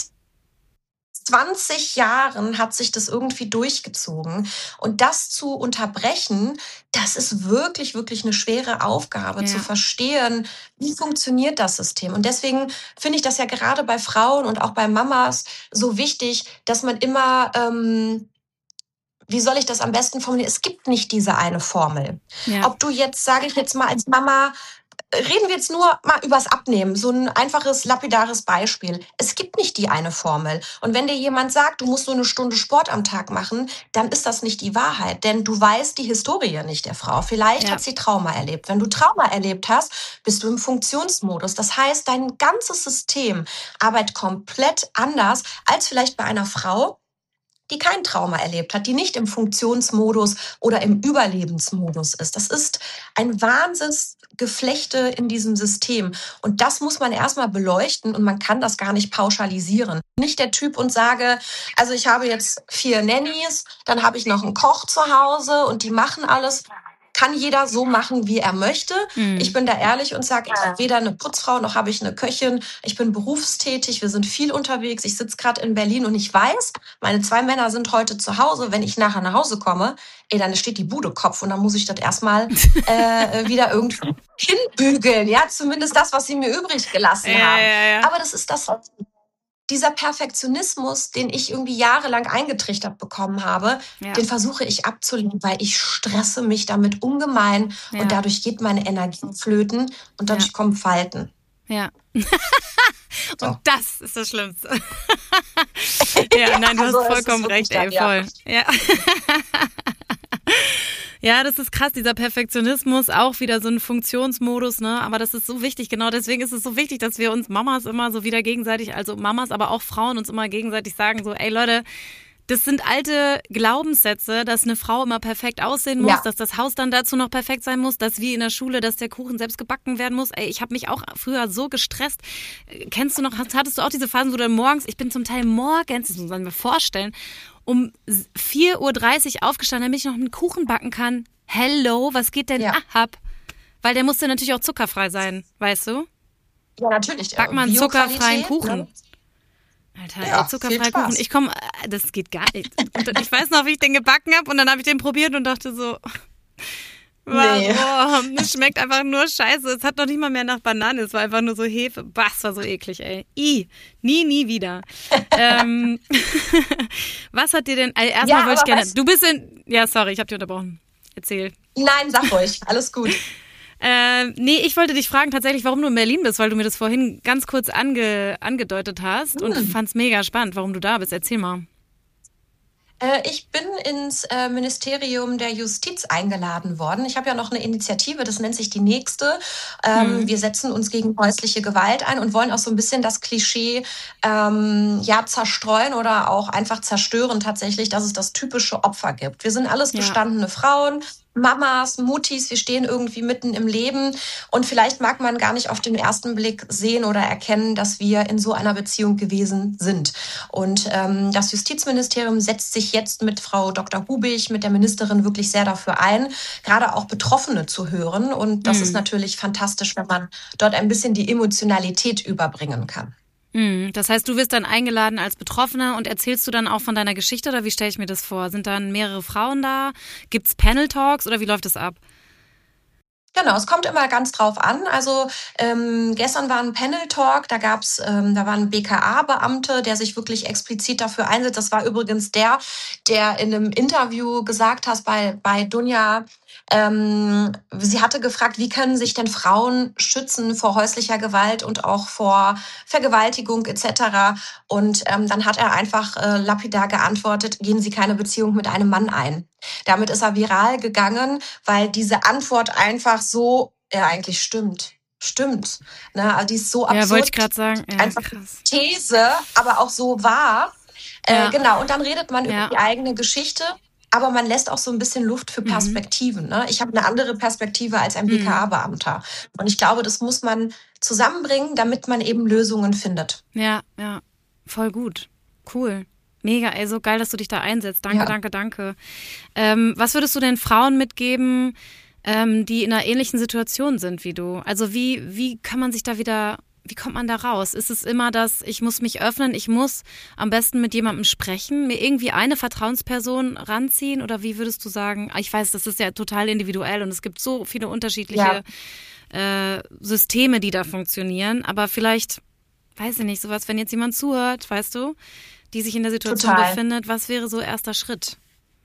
zwanzig Jahren hat sich das irgendwie durchgezogen. Und das zu unterbrechen, das ist wirklich, wirklich eine schwere Aufgabe, ja. zu verstehen, wie funktioniert das System. Und deswegen finde ich das ja gerade bei Frauen und auch bei Mamas so wichtig, dass man immer, ähm, wie soll ich das am besten formulieren? Es gibt nicht diese eine Formel. Ja. Ob du jetzt, sage ich jetzt mal als Mama, reden wir jetzt nur mal übers Abnehmen, so ein einfaches, lapidares Beispiel. Es gibt nicht die eine Formel. Und wenn dir jemand sagt, du musst nur eine Stunde Sport am Tag machen, dann ist das nicht die Wahrheit. Denn du weißt die Historie nicht der Frau. Vielleicht ja. hat sie Trauma erlebt. Wenn du Trauma erlebt hast, bist du im Funktionsmodus. Das heißt, dein ganzes System arbeitet komplett anders als vielleicht bei einer Frau, die kein Trauma erlebt hat, die nicht im Funktionsmodus oder im Überlebensmodus ist. Das ist ein Wahnsinnsgeflechte in diesem System. Und das muss man erstmal beleuchten und man kann das gar nicht pauschalisieren. Nicht der Typ und sage, also ich habe jetzt vier Nannies, dann habe ich noch einen Koch zu Hause und die machen alles. Kann jeder so machen, wie er möchte. Mhm. Ich bin da ehrlich und sage, ich habe weder eine Putzfrau noch habe ich eine Köchin. Ich bin berufstätig, wir sind viel unterwegs. Ich sitze gerade in Berlin und ich weiß, meine zwei Männer sind heute zu Hause. Wenn ich nachher nach Hause komme, ey, dann steht die Bude Kopf und dann muss ich das erstmal äh, wieder irgendwie hinbügeln. Ja, zumindest das, was sie mir übrig gelassen ja, haben. Ja, ja. Aber das ist das... Dieser Perfektionismus, den ich irgendwie jahrelang eingetrichtert bekommen habe, ja. den versuche ich abzulehnen, weil ich stresse mich damit ungemein ja. und dadurch geht meine Energie flöten und dadurch ja. kommen Falten. Ja. Und so. Das ist das Schlimmste. Ja, nein, du also, hast vollkommen recht, ey, voll. Ja. Ja, das ist krass, dieser Perfektionismus, auch wieder so ein Funktionsmodus, ne? Aber das ist so wichtig, genau deswegen ist es so wichtig, dass wir uns Mamas immer so wieder gegenseitig, also Mamas, aber auch Frauen uns immer gegenseitig sagen so, ey Leute, das sind alte Glaubenssätze, dass eine Frau immer perfekt aussehen muss, ja. dass das Haus dann dazu noch perfekt sein muss, dass wie in der Schule, dass der Kuchen selbst gebacken werden muss. Ey, ich habe mich auch früher so gestresst. Kennst du noch, hattest du auch diese Phasen, wo du dann morgens, ich bin zum Teil morgens, das muss man mir vorstellen, um vier Uhr dreißig aufgestanden, damit ich noch einen Kuchen backen kann. Hello, was geht denn ja. ab? Weil der musste natürlich auch zuckerfrei sein, weißt du? Ja, natürlich. Back mal einen zuckerfreien Kuchen. Ne? Alter, ja, ey, zuckerfreien Kuchen. Ich komme, das geht gar nicht. Und ich weiß noch, wie ich den gebacken habe und dann habe ich den probiert und dachte so, warum? Nee. Das schmeckt einfach nur scheiße. Es hat noch nicht mal mehr nach Banane. Es war einfach nur so Hefe. Bah, es war so eklig, ey. I. Nie, nie wieder. ähm, was hat dir denn, also erstmal ja, wollte ich gerne, weißt, du bist in, ja, sorry, ich habe dich unterbrochen. Erzähl. Nein, sag ruhig. Alles gut. Äh, nee, ich wollte dich fragen tatsächlich, warum du in Berlin bist, weil du mir das vorhin ganz kurz ange, angedeutet hast hm. und fand's mega spannend, warum du da bist. Erzähl mal. Äh, ich bin ins äh, Ministerium der Justiz eingeladen worden. Ich habe ja noch eine Initiative, das nennt sich die Nächste. Ähm, hm. Wir setzen uns gegen häusliche Gewalt ein und wollen auch so ein bisschen das Klischee ähm, ja zerstreuen oder auch einfach zerstören tatsächlich, dass es das typische Opfer gibt. Wir sind alles gestandene ja. Frauen, Mamas, Muttis, wir stehen irgendwie mitten im Leben und vielleicht mag man gar nicht auf den ersten Blick sehen oder erkennen, dass wir in so einer Beziehung gewesen sind. Und ähm, das Justizministerium setzt sich jetzt mit Frau Doktor Hubig, mit der Ministerin wirklich sehr dafür ein, gerade auch Betroffene zu hören. Und das mhm. ist natürlich fantastisch, wenn man dort ein bisschen die Emotionalität überbringen kann. Das heißt, du wirst dann eingeladen als Betroffener und erzählst du dann auch von deiner Geschichte oder wie stelle ich mir das vor? Sind dann mehrere Frauen da? Gibt's Panel-Talks oder wie läuft das ab? Genau, es kommt immer ganz drauf an. Also ähm, gestern war ein Panel-Talk, da gab's, ähm, da war ein B K A-Beamte, der sich wirklich explizit dafür einsetzt. Das war übrigens der, der in einem Interview gesagt hat bei, bei Dunja, ähm, sie hatte gefragt, wie können sich denn Frauen schützen vor häuslicher Gewalt und auch vor Vergewaltigung et cetera. Und ähm, dann hat er einfach äh, lapidar geantwortet, gehen Sie keine Beziehung mit einem Mann ein. Damit ist er viral gegangen, weil diese Antwort einfach so, ja eigentlich stimmt. Stimmt. Ne? Also die ist so absurd. Ja, wollte ich gerade sagen. Ja, einfach krass. These, aber auch so wahr. Äh, genau, und dann redet man Ja. über die eigene Geschichte, aber man lässt auch so ein bisschen Luft für Perspektiven. Mhm. Ne? Ich habe eine andere Perspektive als ein B K A-Beamter. Und ich glaube, das muss man zusammenbringen, damit man eben Lösungen findet. Ja, ja, voll gut. Cool. Mega, ey, so geil, dass du dich da einsetzt. Danke, ja. danke, danke. Ähm, was würdest du den Frauen mitgeben, ähm, die in einer ähnlichen Situation sind wie du? Also wie, wie kann man sich da wieder... Wie kommt man da raus? Ist es immer das, ich muss mich öffnen, ich muss am besten mit jemandem sprechen, mir irgendwie eine Vertrauensperson ranziehen? Oder wie würdest du sagen, ich weiß, das ist ja total individuell und es gibt so viele unterschiedliche ja. äh, Systeme, die da funktionieren. Aber vielleicht, weiß ich nicht, sowas, wenn jetzt jemand zuhört, weißt du, die sich in der Situation total. befindet, was wäre so erster Schritt?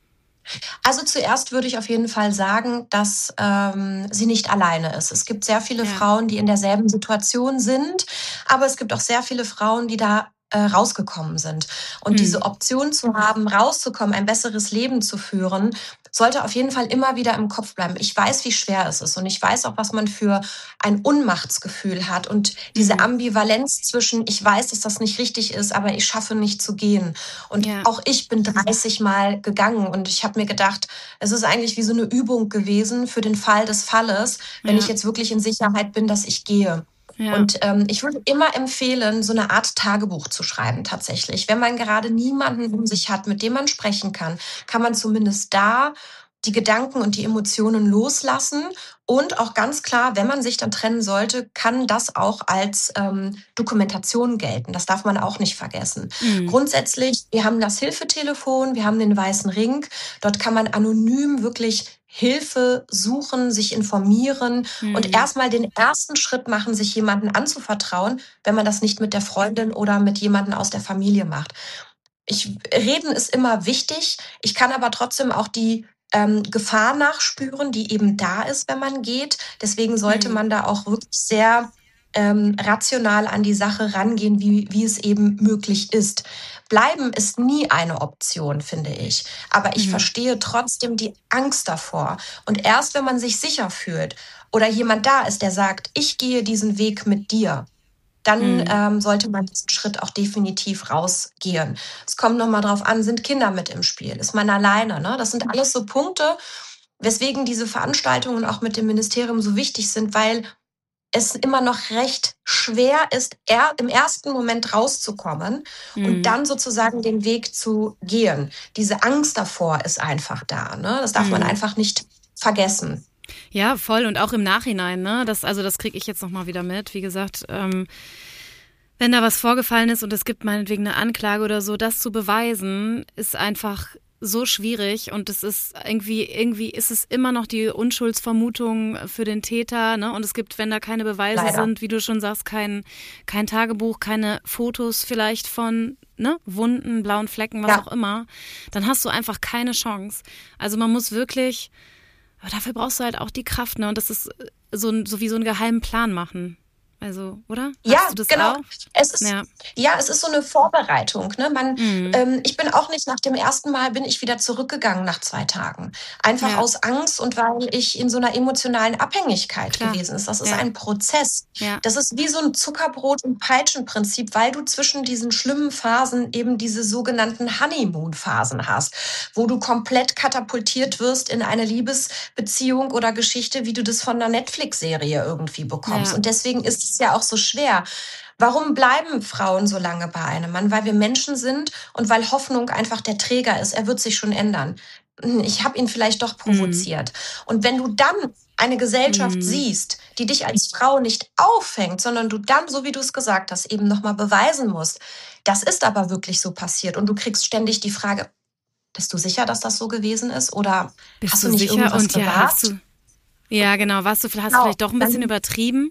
Also zuerst würde ich auf jeden Fall sagen, dass ähm, sie nicht alleine ist. Es gibt sehr viele ja. Frauen, die in derselben Situation sind, aber es gibt auch sehr viele Frauen, die da äh, rausgekommen sind. Und mhm. diese Option zu haben, rauszukommen, ein besseres Leben zu führen, sollte auf jeden Fall immer wieder im Kopf bleiben. Ich weiß, wie schwer es ist und ich weiß auch, was man für ein Unmachtsgefühl hat und diese Ambivalenz zwischen, ich weiß, dass das nicht richtig ist, aber ich schaffe nicht zu gehen. Und ja. auch ich bin dreißig Mal gegangen und ich habe mir gedacht, es ist eigentlich wie so eine Übung gewesen für den Fall des Falles, wenn ja. ich jetzt wirklich in Sicherheit bin, dass ich gehe. Ja. Und ähm, ich würde immer empfehlen, so eine Art Tagebuch zu schreiben tatsächlich. Wenn man gerade niemanden um sich hat, mit dem man sprechen kann, kann man zumindest da die Gedanken und die Emotionen loslassen. Und auch ganz klar, wenn man sich dann trennen sollte, kann das auch als ähm, Dokumentation gelten. Das darf man auch nicht vergessen. Mhm. Grundsätzlich, wir haben das Hilfetelefon, wir haben den Weißen Ring. Dort kann man anonym wirklich Hilfe suchen, sich informieren mhm. und erstmal den ersten Schritt machen, sich jemanden anzuvertrauen, wenn man das nicht mit der Freundin oder mit jemandem aus der Familie macht. Ich, reden ist immer wichtig. Ich kann aber trotzdem auch die ähm, Gefahr nachspüren, die eben da ist, wenn man geht. Deswegen sollte mhm. man da auch wirklich sehr ähm, rational an die Sache rangehen, wie, wie es eben möglich ist. Bleiben ist nie eine Option, finde ich. Aber ich mhm. verstehe trotzdem die Angst davor. Und erst wenn man sich sicher fühlt oder jemand da ist, der sagt, ich gehe diesen Weg mit dir, dann mhm. ähm, sollte man diesen Schritt auch definitiv rausgehen. Es kommt nochmal drauf an, sind Kinder mit im Spiel? Ist man alleine? Ne? Das sind alles so Punkte, weswegen diese Veranstaltungen auch mit dem Ministerium so wichtig sind, weil es immer noch recht schwer ist, er, im ersten Moment rauszukommen mhm. und dann sozusagen den Weg zu gehen. Diese Angst davor ist einfach da. Ne? Das darf mhm. man einfach nicht vergessen. Ja, voll. Und auch im Nachhinein, ne? Das, also das kriege ich jetzt nochmal wieder mit. Wie gesagt, ähm, wenn da was vorgefallen ist und es gibt meinetwegen eine Anklage oder so, das zu beweisen, ist einfach so schwierig und es ist irgendwie, irgendwie ist es immer noch die Unschuldsvermutung für den Täter, ne? Und es gibt, wenn da keine Beweise Leider. sind, wie du schon sagst, kein, kein Tagebuch, keine Fotos vielleicht von ne, Wunden, blauen Flecken, was ja. auch immer, dann hast du einfach keine Chance. Also man muss wirklich, aber dafür brauchst du halt auch die Kraft, ne? Und das ist so, so wie so einen geheimen Plan machen. Also, oder? Hast ja, du das genau. Auch? Es ist, ja. ja, es ist so eine Vorbereitung. Ne? Man, mhm. ähm, ich bin auch nicht nach dem ersten Mal, bin ich wieder zurückgegangen nach zwei Tagen. Einfach ja. aus Angst und weil ich in so einer emotionalen Abhängigkeit Klar. gewesen ist. Das ist ja. ein Prozess. Ja. Das ist wie so ein Zuckerbrot- und Peitschenprinzip, weil du zwischen diesen schlimmen Phasen eben diese sogenannten Honeymoon-Phasen hast, wo du komplett katapultiert wirst in eine Liebesbeziehung oder Geschichte, wie du das von einer Netflix-Serie irgendwie bekommst. Ja. Und deswegen ist es ja auch so schwer. Warum bleiben Frauen so lange bei einem Mann? Weil wir Menschen sind und weil Hoffnung einfach der Träger ist. Er wird sich schon ändern. Ich habe ihn vielleicht doch provoziert. Mm. Und wenn du dann eine Gesellschaft mm. siehst, die dich als Frau nicht auffängt, sondern du dann, so wie du es gesagt hast, eben nochmal beweisen musst, das ist aber wirklich so passiert und du kriegst ständig die Frage, bist du sicher, dass das so gewesen ist? Oder bist hast du nicht sicher? irgendwas Und ja, gewagt? hast du, ja, genau. Warst du, hast genau. du vielleicht doch ein bisschen dann, übertrieben?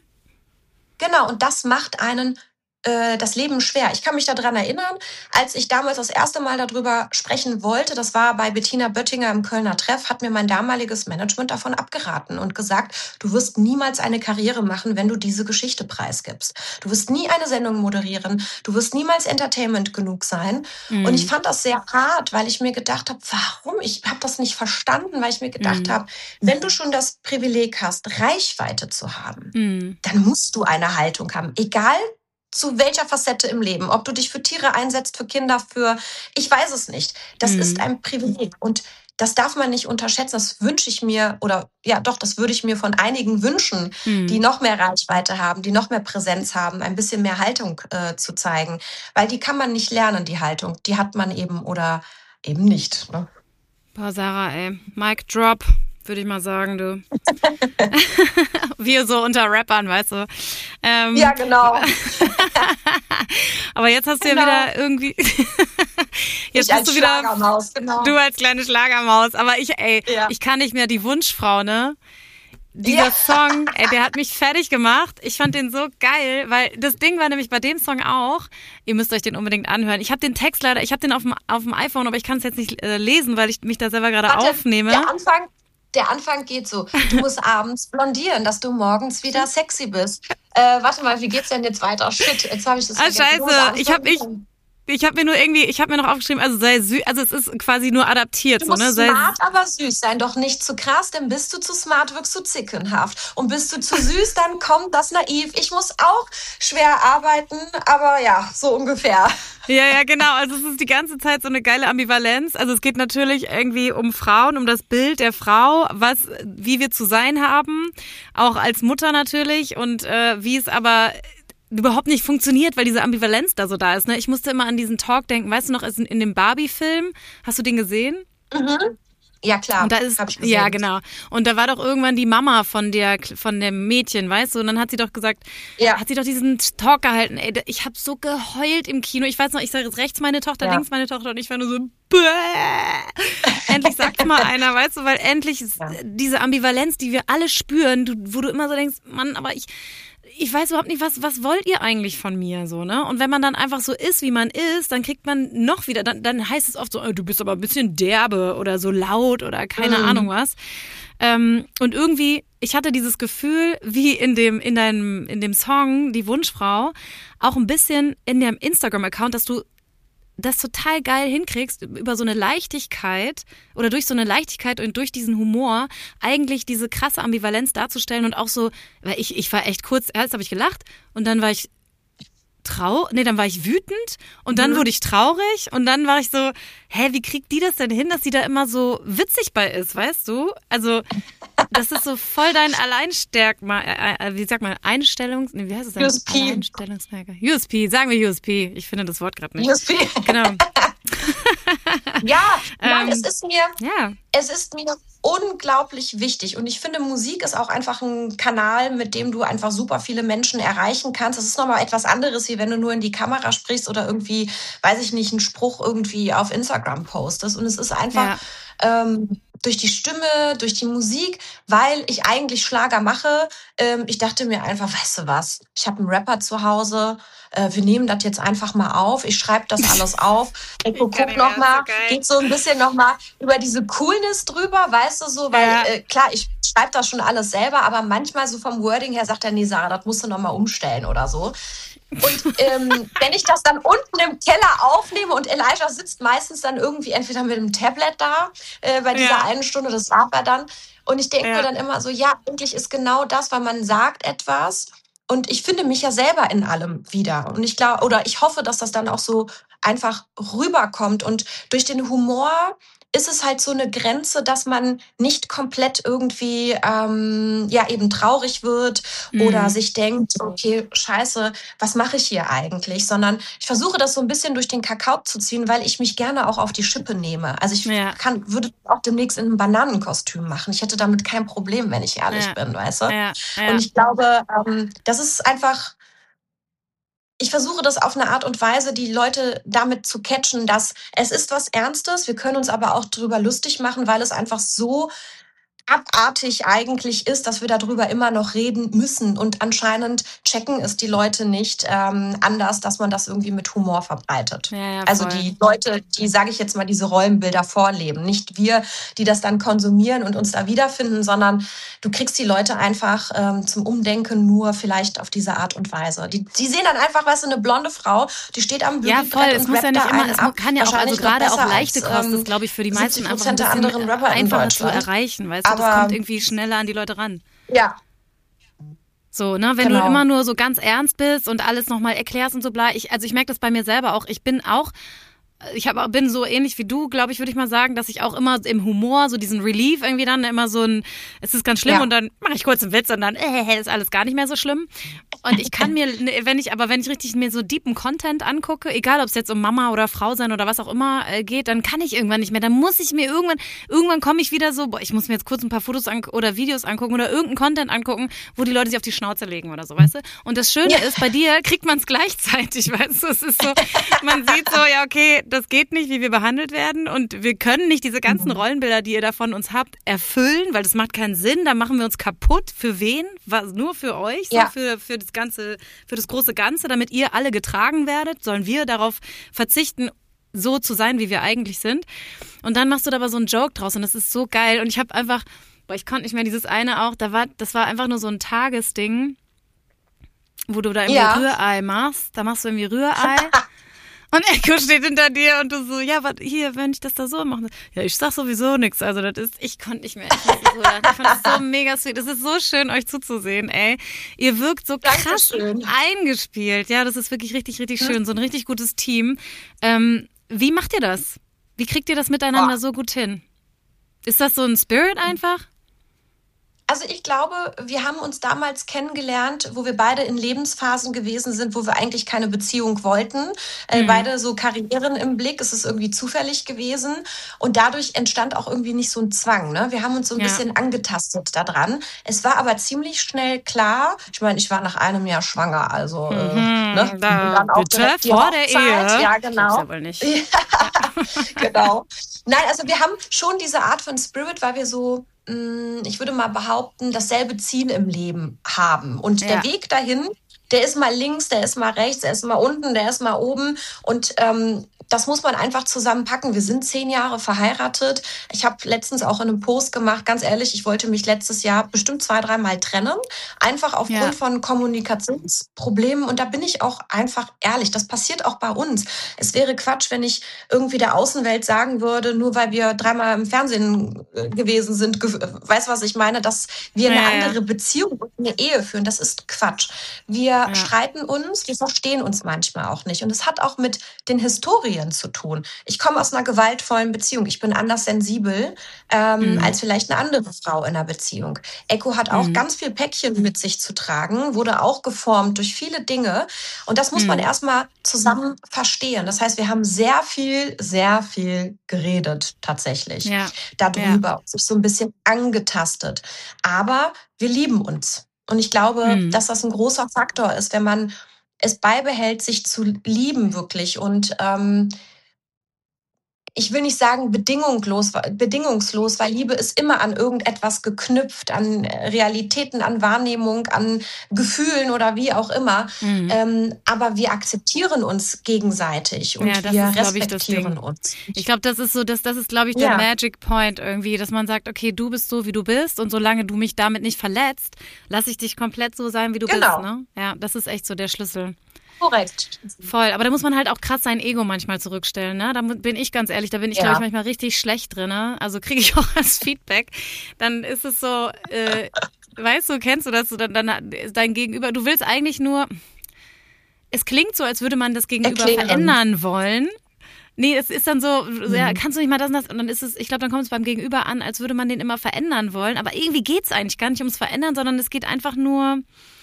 Genau, und das macht einen äh, das Leben schwer. Ich kann mich daran erinnern, als ich damals das erste Mal darüber sprechen wollte, das war bei Bettina Böttinger im Kölner Treff, hat mir mein damaliges Management davon abgeraten und gesagt, du wirst niemals eine Karriere machen, wenn du diese Geschichte preisgibst. Du wirst nie eine Sendung moderieren, du wirst niemals Entertainment genug sein. Mhm. Und ich fand das sehr hart, weil ich mir gedacht habe, warum? Ich habe das nicht verstanden, weil ich mir gedacht mhm. habe, wenn du schon das Privileg hast, Reichweite zu haben, mhm. dann musst du eine Haltung haben, egal zu welcher Facette im Leben. Ob du dich für Tiere einsetzt, für Kinder, für, ich weiß es nicht. Das Mhm. ist ein Privileg und das darf man nicht unterschätzen. Das wünsche ich mir oder ja doch, das würde ich mir von einigen wünschen, Mhm. die noch mehr Reichweite haben, die noch mehr Präsenz haben, ein bisschen mehr Haltung äh, zu zeigen. Weil die kann man nicht lernen, die Haltung. Die hat man eben oder eben nicht. Ne? Boah, Sarah, ey. Mic drop, würde ich mal sagen, du. Wir so unter Rappern, weißt du. Ähm, Ja, genau. aber jetzt hast du Genau. ja wieder irgendwie... Jetzt Ich bist als du wieder... Schlagermaus, genau. Du als kleine Schlagermaus. Aber ich, ey, Ja. ich kann nicht mehr, die Wunschfrau, ne? Dieser Ja. Song, ey, der hat mich fertig gemacht. Ich fand den so geil, weil das Ding war nämlich bei dem Song auch, ihr müsst euch den unbedingt anhören. Ich habe den Text leider, ich habe den auf dem, auf dem iPhone, aber ich kann es jetzt nicht äh, lesen, weil ich mich da selber gerade Warte, aufnehme. Der Anfang, der Anfang geht so. Du musst abends blondieren, dass du morgens wieder sexy bist. Äh, warte mal, wie geht's denn jetzt weiter? Shit, jetzt habe ich das Ah, vergessen. Du musst scheiße, abends ich habe ich, blondieren. ich habe mir nur irgendwie, ich habe mir noch aufgeschrieben, also sei süß, also es ist quasi nur adaptiert, Du so, musst ne? Sei, smart, aber süß sein. Doch nicht zu krass, denn bist du zu smart, wirkst du zickenhaft. Und bist du zu süß, dann kommt das naiv. Ich muss auch schwer arbeiten, aber ja, so ungefähr. Ja, ja, genau. Also es ist die ganze Zeit so eine geile Ambivalenz. Also es geht natürlich irgendwie um Frauen, um das Bild der Frau, was, wie wir zu sein haben, auch als Mutter natürlich und äh, wie es aber überhaupt nicht funktioniert, weil diese Ambivalenz da so da ist. Ne? Ich musste immer an diesen Talk denken. Weißt du noch, in, in dem Barbie-Film, hast du den gesehen? Mhm. Ja, klar. Und da ist, hab ich gesehen. ja, genau. Und da war doch irgendwann die Mama von der, von dem Mädchen, weißt du? Und dann hat sie doch gesagt, Ja. hat sie doch diesen Talk gehalten. Ey, ich habe so geheult im Kino. Ich weiß noch, ich sage jetzt rechts meine Tochter, Ja. links meine Tochter und ich war nur so, bäh. Endlich sagt mal einer, weißt du? Weil endlich ist Ja. diese Ambivalenz, die wir alle spüren, du, wo du immer so denkst, Mann, aber ich... Ich weiß überhaupt nicht, was, was wollt ihr eigentlich von mir, so, ne? Und wenn man dann einfach so ist, wie man ist, dann kriegt man noch wieder, dann, dann heißt es oft so, oh, du bist aber ein bisschen derbe oder so laut oder keine Mhm. Ahnung was. Ähm, und irgendwie, ich hatte dieses Gefühl, wie in dem, in deinem, in dem Song, die Wunschfrau, auch ein bisschen in dem Instagram-Account, dass du das total geil hinkriegst, über so eine Leichtigkeit oder durch so eine Leichtigkeit und durch diesen Humor eigentlich diese krasse Ambivalenz darzustellen und auch so, weil ich, ich war echt kurz, erst habe ich gelacht und dann war ich trau, nee, dann war ich wütend und dann Mhm. wurde ich traurig und dann war ich so, hä, wie kriegt die das denn hin, dass sie da immer so witzig bei ist, weißt du? Also, das ist so voll dein Alleinstärkmal, äh, äh, wie sagt man, Einstellungs, nee, wie heißt es denn? U S P. Alleinstellungsmerkmal. U S P, sagen wir U S P. Ich finde das Wort gerade nicht. U S P. Genau. Ja, nein, Ähm, es ist mir, Ja. es ist mir unglaublich wichtig und ich finde, Musik ist auch einfach ein Kanal, mit dem du einfach super viele Menschen erreichen kannst. Das ist nochmal etwas anderes, wie wenn du nur in die Kamera sprichst oder irgendwie, weiß ich nicht, einen Spruch irgendwie auf Instagram postest. Und es ist einfach ähm, durch die Stimme, durch die Musik, weil ich eigentlich Schlager mache. Ähm, ich dachte mir einfach, weißt du was, ich habe einen Rapper zu Hause, äh, wir nehmen das jetzt einfach mal auf. Ich schreibe das alles auf. Ich guck kann nicht mehr, nochmal, ist so geil. geht so ein bisschen nochmal über diese Coolness drüber, weißt du so, weil Ja. äh, klar, ich schreibe das schon alles selber, aber manchmal so vom Wording her sagt er, nee, Sarah, das musst du nochmal umstellen oder so. Und ähm, wenn ich das dann unten im Keller aufnehme und Elijah sitzt meistens dann irgendwie entweder mit dem Tablet da, äh, bei dieser Ja. einen Stunde, das war er dann. Und ich denke Ja. mir dann immer so, ja, eigentlich ist genau das, weil man sagt etwas und ich finde mich ja selber in allem wieder. Und ich glaube, oder ich hoffe, dass das dann auch so einfach rüberkommt. Und durch den Humor ist es halt so eine Grenze, dass man nicht komplett irgendwie ähm, ja eben traurig wird Mhm. oder sich denkt, okay, scheiße, was mache ich hier eigentlich? Sondern ich versuche das so ein bisschen durch den Kakao zu ziehen, weil ich mich gerne auch auf die Schippe nehme. Also ich Ja. kann, würde auch demnächst in einem Bananenkostüm machen. Ich hätte damit kein Problem, wenn ich ehrlich Ja. bin, weißt du? Ja. Ja. Und ich glaube, ähm, das ist einfach, ich versuche das auf eine Art und Weise, die Leute damit zu catchen, dass es ist was Ernstes, wir können uns aber auch drüber lustig machen, weil es einfach so abartig eigentlich ist, dass wir darüber immer noch reden müssen. Und anscheinend checken es die Leute nicht ähm, anders, dass man das irgendwie mit Humor verbreitet. Ja, ja, Also voll. die Leute, die, sage ich jetzt mal, diese Rollenbilder vorleben. Nicht wir, die das dann konsumieren und uns da wiederfinden, sondern du kriegst die Leute einfach ähm, zum Umdenken nur vielleicht auf diese Art und Weise. Die, die sehen dann einfach, weißt du, eine blonde Frau, die steht am Ja, Bügelbrett voll. Es und muss ja rappt nicht da immer, einen es ab. kann ja auch, also Wahrscheinlich noch gerade auch besser leichte als, Kost ähm, ist, glaube ich, für die meisten einfach ein 70% der bisschen anderen Rapper in einfacher zu Deutschland. erreichen, weißt du? Das Aber- kommt irgendwie schneller an die Leute ran. Ja. So, ne, wenn Genau. du immer nur so ganz ernst bist und alles nochmal erklärst und so bla. Ich, also ich merke das bei mir selber auch. Ich bin auch Ich hab, bin so ähnlich wie du, glaube ich, würde ich mal sagen, dass ich auch immer im Humor so diesen Relief irgendwie dann immer so ein, es ist ganz schlimm Ja. und dann mache ich kurz einen Witz und dann äh, ist alles gar nicht mehr so schlimm. Und ich kann mir, wenn ich, aber wenn ich richtig mir so deepen Content angucke, egal ob es jetzt um Mama oder Frau sein oder was auch immer äh, geht, dann kann ich irgendwann nicht mehr. Dann muss ich mir irgendwann, irgendwann komme ich wieder so, boah, ich muss mir jetzt kurz ein paar Fotos an, oder Videos angucken oder irgendeinen Content angucken, wo die Leute sich auf die Schnauze legen oder so, weißt du? Und das Schöne Ja. ist, bei dir kriegt man es gleichzeitig, weißt du? Es ist so, man sieht so, ja okay, das geht nicht, wie wir behandelt werden und wir können nicht diese ganzen Rollenbilder, die ihr da von uns habt, erfüllen, weil das macht keinen Sinn, da machen wir uns kaputt. Für wen? Was, nur für euch, so Ja. für, für das ganze, für das große Ganze, damit ihr alle getragen werdet, sollen wir darauf verzichten, so zu sein, wie wir eigentlich sind. Und dann machst du da aber so einen Joke draus und das ist so geil und ich habe einfach, boah, ich konnte nicht mehr dieses eine auch, da war, das war einfach nur so ein Tagesding, wo du da irgendwie Ja. Rührei machst, da machst du irgendwie Rührei. Und Echo steht hinter dir und du so, ja, was hier, wenn ich das da so mache. Ja, ich sag sowieso nichts. Also das ist, ich konnte nicht mehr. Ich, muss so, ich fand das so mega sweet. Es ist so schön, euch zuzusehen, ey. Ihr wirkt so krass Dankeschön. eingespielt. Ja, das ist wirklich richtig, richtig schön. So ein richtig gutes Team. Ähm, wie macht ihr das? Wie kriegt ihr das miteinander Oh. so gut hin? Ist das so ein Spirit einfach? Also ich glaube, wir haben uns damals kennengelernt, wo wir beide in Lebensphasen gewesen sind, wo wir eigentlich keine Beziehung wollten. Äh, Mhm. beide so Karrieren im Blick. Es ist irgendwie zufällig gewesen. Und dadurch entstand auch irgendwie nicht so ein Zwang. Ne? Wir haben uns so ein Ja. bisschen angetastet daran. Es war aber ziemlich schnell klar. Ich meine, ich war nach einem Jahr schwanger. Also, äh, Mhm, ne? da, Und dann auch bitte, direkt die vor der Hochzeit. Ehe. Ja, Gibt's genau. ja wohl nicht. Genau. Nein, also wir haben schon diese Art von Spirit, weil wir so, mh, ich würde mal behaupten, dasselbe Ziel im Leben haben. Und Ja. der Weg dahin, der ist mal links, der ist mal rechts, der ist mal unten, der ist mal oben. Und ähm, das muss man einfach zusammenpacken. Wir sind zehn Jahre verheiratet. Ich habe letztens auch in einem Post gemacht, ganz ehrlich, ich wollte mich letztes Jahr bestimmt zwei, dreimal trennen. Einfach aufgrund Ja. von Kommunikationsproblemen. Und da bin ich auch einfach ehrlich. Das passiert auch bei uns. Es wäre Quatsch, wenn ich irgendwie der Außenwelt sagen würde, nur weil wir dreimal im Fernsehen äh, gewesen sind, ge weißt was ich meine, dass wir eine Ja, ja. andere Beziehung und eine Ehe führen. Das ist Quatsch. Wir Ja. streiten uns, wir verstehen uns manchmal auch nicht. Und es hat auch mit den Historien zu tun. Ich komme aus einer gewaltvollen Beziehung. Ich bin anders sensibel ähm, Mhm. als vielleicht eine andere Frau in einer Beziehung. Echo hat auch Mhm. ganz viel Päckchen mit sich zu tragen, wurde auch geformt durch viele Dinge. Und das muss man Mhm. erstmal zusammen verstehen. Das heißt, wir haben sehr viel, sehr viel geredet tatsächlich Ja. darüber und sich so ein bisschen angetastet. Aber wir lieben uns. Und ich glaube, Mhm. dass das ein großer Faktor ist, wenn man es beibehält, sich zu lieben wirklich. Und ähm, ich will nicht sagen bedingungslos, bedingungslos, weil Liebe ist immer an irgendetwas geknüpft, an Realitäten, an Wahrnehmung, an Gefühlen oder wie auch immer. Mhm. Ähm, aber wir akzeptieren uns gegenseitig und Ja, das wir ist, glaub ich, das respektieren Ding. uns. Ich glaube, das ist so, das, das ist, glaube ich, der Ja. Magic Point irgendwie, dass man sagt, okay, du bist so, wie du bist und solange du mich damit nicht verletzt, lasse ich dich komplett so sein, wie du Genau. bist, ne? Ja, das ist echt so der Schlüssel. Korrekt. Voll, aber da muss man halt auch krass sein Ego manchmal zurückstellen, ne? Da bin ich ganz ehrlich, da bin ich, Ja. glaube ich, manchmal richtig schlecht drin, ne? Also kriege ich auch als Feedback. Dann ist es so, äh, weißt du, kennst du das, so, dann, dann dein Gegenüber, du willst eigentlich nur, es klingt so, als würde man das Gegenüber Erklären. verändern wollen. Nee, es ist dann so, Mhm. ja, kannst du nicht mal das und das? Und dann ist es, ich glaube, dann kommt es beim Gegenüber an, als würde man den immer verändern wollen. Aber irgendwie geht's eigentlich gar nicht ums Verändern, sondern es geht einfach nur,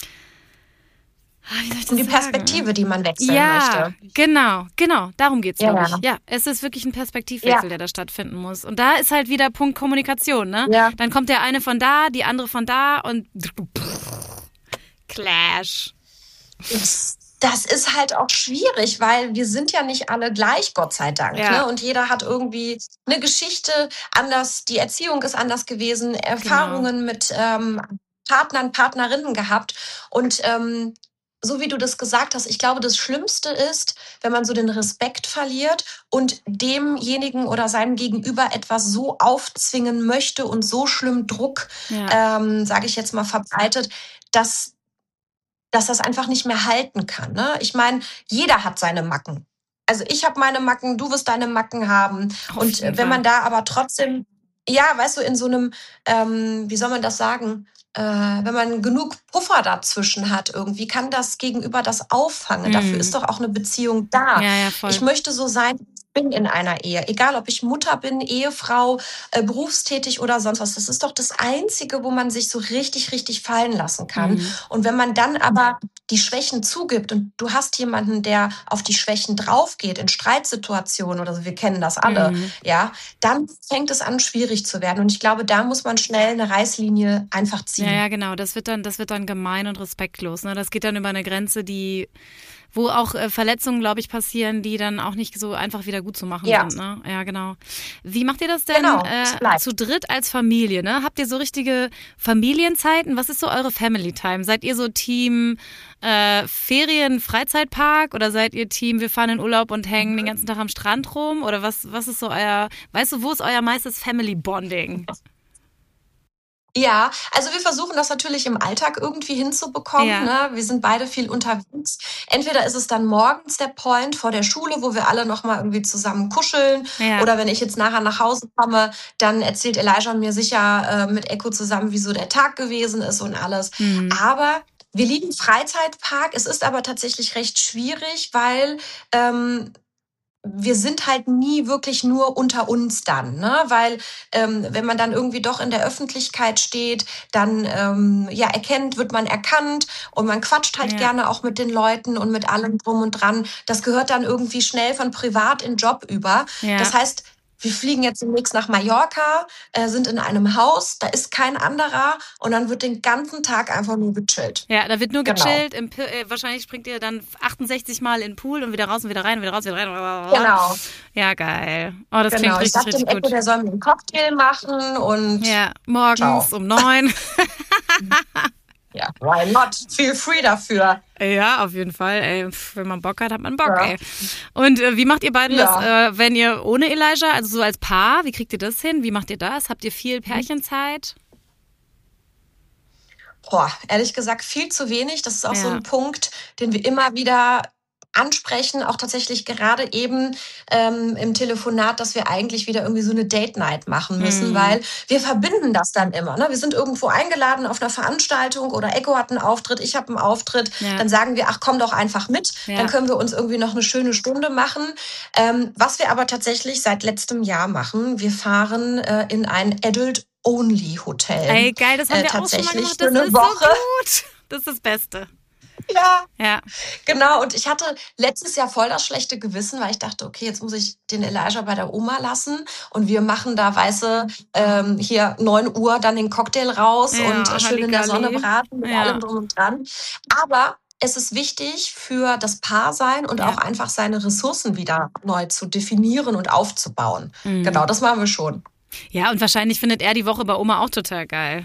ah, wie soll ich das Um die sagen? Perspektive, die man wechseln Ja, möchte. genau, genau. Darum geht's, Ja, glaube ja. ich. Ja, es ist wirklich ein Perspektivwechsel, Ja. der da stattfinden muss. Und da ist halt wieder Punkt Kommunikation, ne? Ja. Dann kommt der eine von da, die andere von da und Clash. Das ist halt auch schwierig, weil wir sind ja nicht alle gleich, Gott sei Dank. Ja. Ne? Und jeder hat irgendwie eine Geschichte anders, die Erziehung ist anders gewesen, Erfahrungen mit ähm, Partnern, Partnerinnen gehabt. Und ähm, so wie du das gesagt hast, ich glaube, das Schlimmste ist, wenn man so den Respekt verliert und demjenigen oder seinem Gegenüber etwas so aufzwingen möchte und so schlimm Druck, Ja. ähm, sage ich jetzt mal, verbreitet, dass dass das einfach nicht mehr halten kann. Ne? Ich meine, jeder hat seine Macken. Also ich habe meine Macken, du wirst deine Macken haben. Auf Und jeden wenn man Fall. da aber trotzdem ja, weißt du, in so einem, ähm, wie soll man das sagen? Äh, wenn man genug Puffer dazwischen hat, irgendwie kann das Gegenüber das auffangen. Dafür ist Mhm. doch auch eine Beziehung da. Ja, ja, Ich voll. möchte so sein, wie ich bin in einer Ehe. Egal, ob ich Mutter bin, Ehefrau, äh, berufstätig oder sonst was. Das ist doch das Einzige, wo man sich so richtig, richtig fallen lassen kann. Mhm. Und wenn man dann aber die Schwächen zugibt und du hast jemanden, der auf die Schwächen draufgeht, in Streitsituationen oder so, wir kennen das alle, Mhm. ja, dann fängt es an, schwierig zu werden. Und ich glaube, da muss man schnell eine Reißlinie einfach Ja, ziehen. ja, genau. Das wird dann, das wird dann gemein und respektlos. Ne? Das geht dann über eine Grenze, die, wo auch äh, Verletzungen, glaube ich, passieren, die dann auch nicht so einfach wieder gut zu machen Ja. sind. Ne? Ja, genau. Wie macht ihr das denn Genau, es äh, bleibt. zu dritt als Familie? Ne? Habt ihr so richtige Familienzeiten? Was ist so eure Family Time? Seid ihr so Team äh, Ferien, Freizeitpark oder seid ihr Team, wir fahren in Urlaub und hängen den ganzen Tag am Strand rum? Oder was, was ist so euer, weißt du, wo ist euer meistes Family Bonding? Ja, also wir versuchen das natürlich im Alltag irgendwie hinzubekommen. Ja. Ne? Wir sind beide viel unterwegs. Entweder ist es dann morgens der Point vor der Schule, wo wir alle nochmal irgendwie zusammen kuscheln. Ja. Oder wenn ich jetzt nachher nach Hause komme, dann erzählt Elijah mir sicher äh, mit Echo zusammen, wie so der Tag gewesen ist und alles. Mhm. Aber wir lieben Freizeitpark. Es ist aber tatsächlich recht schwierig, weil ähm, wir sind halt nie wirklich nur unter uns dann, ne? Weil ähm, wenn man dann irgendwie doch in der Öffentlichkeit steht, dann ähm, ja erkennt, wird man erkannt und man quatscht halt Ja. gerne auch mit den Leuten und mit allem drum und dran. Das gehört dann irgendwie schnell von privat in Job über. Ja. Das heißt, wir fliegen jetzt demnächst nach Mallorca, äh, sind in einem Haus, da ist kein anderer und dann wird den ganzen Tag einfach nur gechillt. Ja, da wird nur Genau. gechillt. Im, Pi- äh, wahrscheinlich springt ihr dann achtundsechzig Mal in den Pool und wieder raus und wieder rein, wieder raus, wieder rein. Genau, Ja, geil. Oh, das genau. klingt Ich sag richtig, dem richtig Echo, gut. der soll mir einen Cocktail machen und Ja, morgens Ciao. um neun. ja, why not? Feel free dafür. Ja, auf jeden Fall. Ey, pf, wenn man Bock hat, hat man Bock, Ja. ey. Und äh, wie macht ihr beiden Ja. das, äh, wenn ihr ohne Elijah, also so als Paar, wie kriegt ihr das hin? Wie macht ihr das? Habt ihr viel Pärchenzeit? Boah, ehrlich gesagt, viel zu wenig. Das ist auch so Ja. ein Punkt, den wir immer wieder ansprechen, auch tatsächlich gerade eben ähm, im Telefonat, dass wir eigentlich wieder irgendwie so eine Date-Night machen müssen, Mhm. weil wir verbinden das dann immer. Ne? Wir sind irgendwo eingeladen auf einer Veranstaltung oder Echo hat einen Auftritt, ich habe einen Auftritt. Ja. Dann sagen wir, ach, komm doch einfach mit. Ja. Dann können wir uns irgendwie noch eine schöne Stunde machen. Ähm, was wir aber tatsächlich seit letztem Jahr machen, wir fahren äh, in ein Adult-Only-Hotel. Ey, geil, das haben Äh, wir auch schon mal tatsächlich gemacht. für Das eine ist Woche. so gut. Das ist das Beste. Ja, Ja. genau. Und ich hatte letztes Jahr voll das schlechte Gewissen, weil ich dachte, okay, jetzt muss ich den Elijah bei der Oma lassen und wir machen da, weiße, ähm, hier neun Uhr dann den Cocktail raus Ja, und äh, schön in der Halligalli. Sonne braten mit Ja. allem drum und dran. Aber es ist wichtig für das Paarsein und Ja. auch einfach seine Ressourcen wieder neu zu definieren und aufzubauen. Mhm. Genau, das machen wir schon. Ja, und wahrscheinlich findet er die Woche bei Oma auch total geil.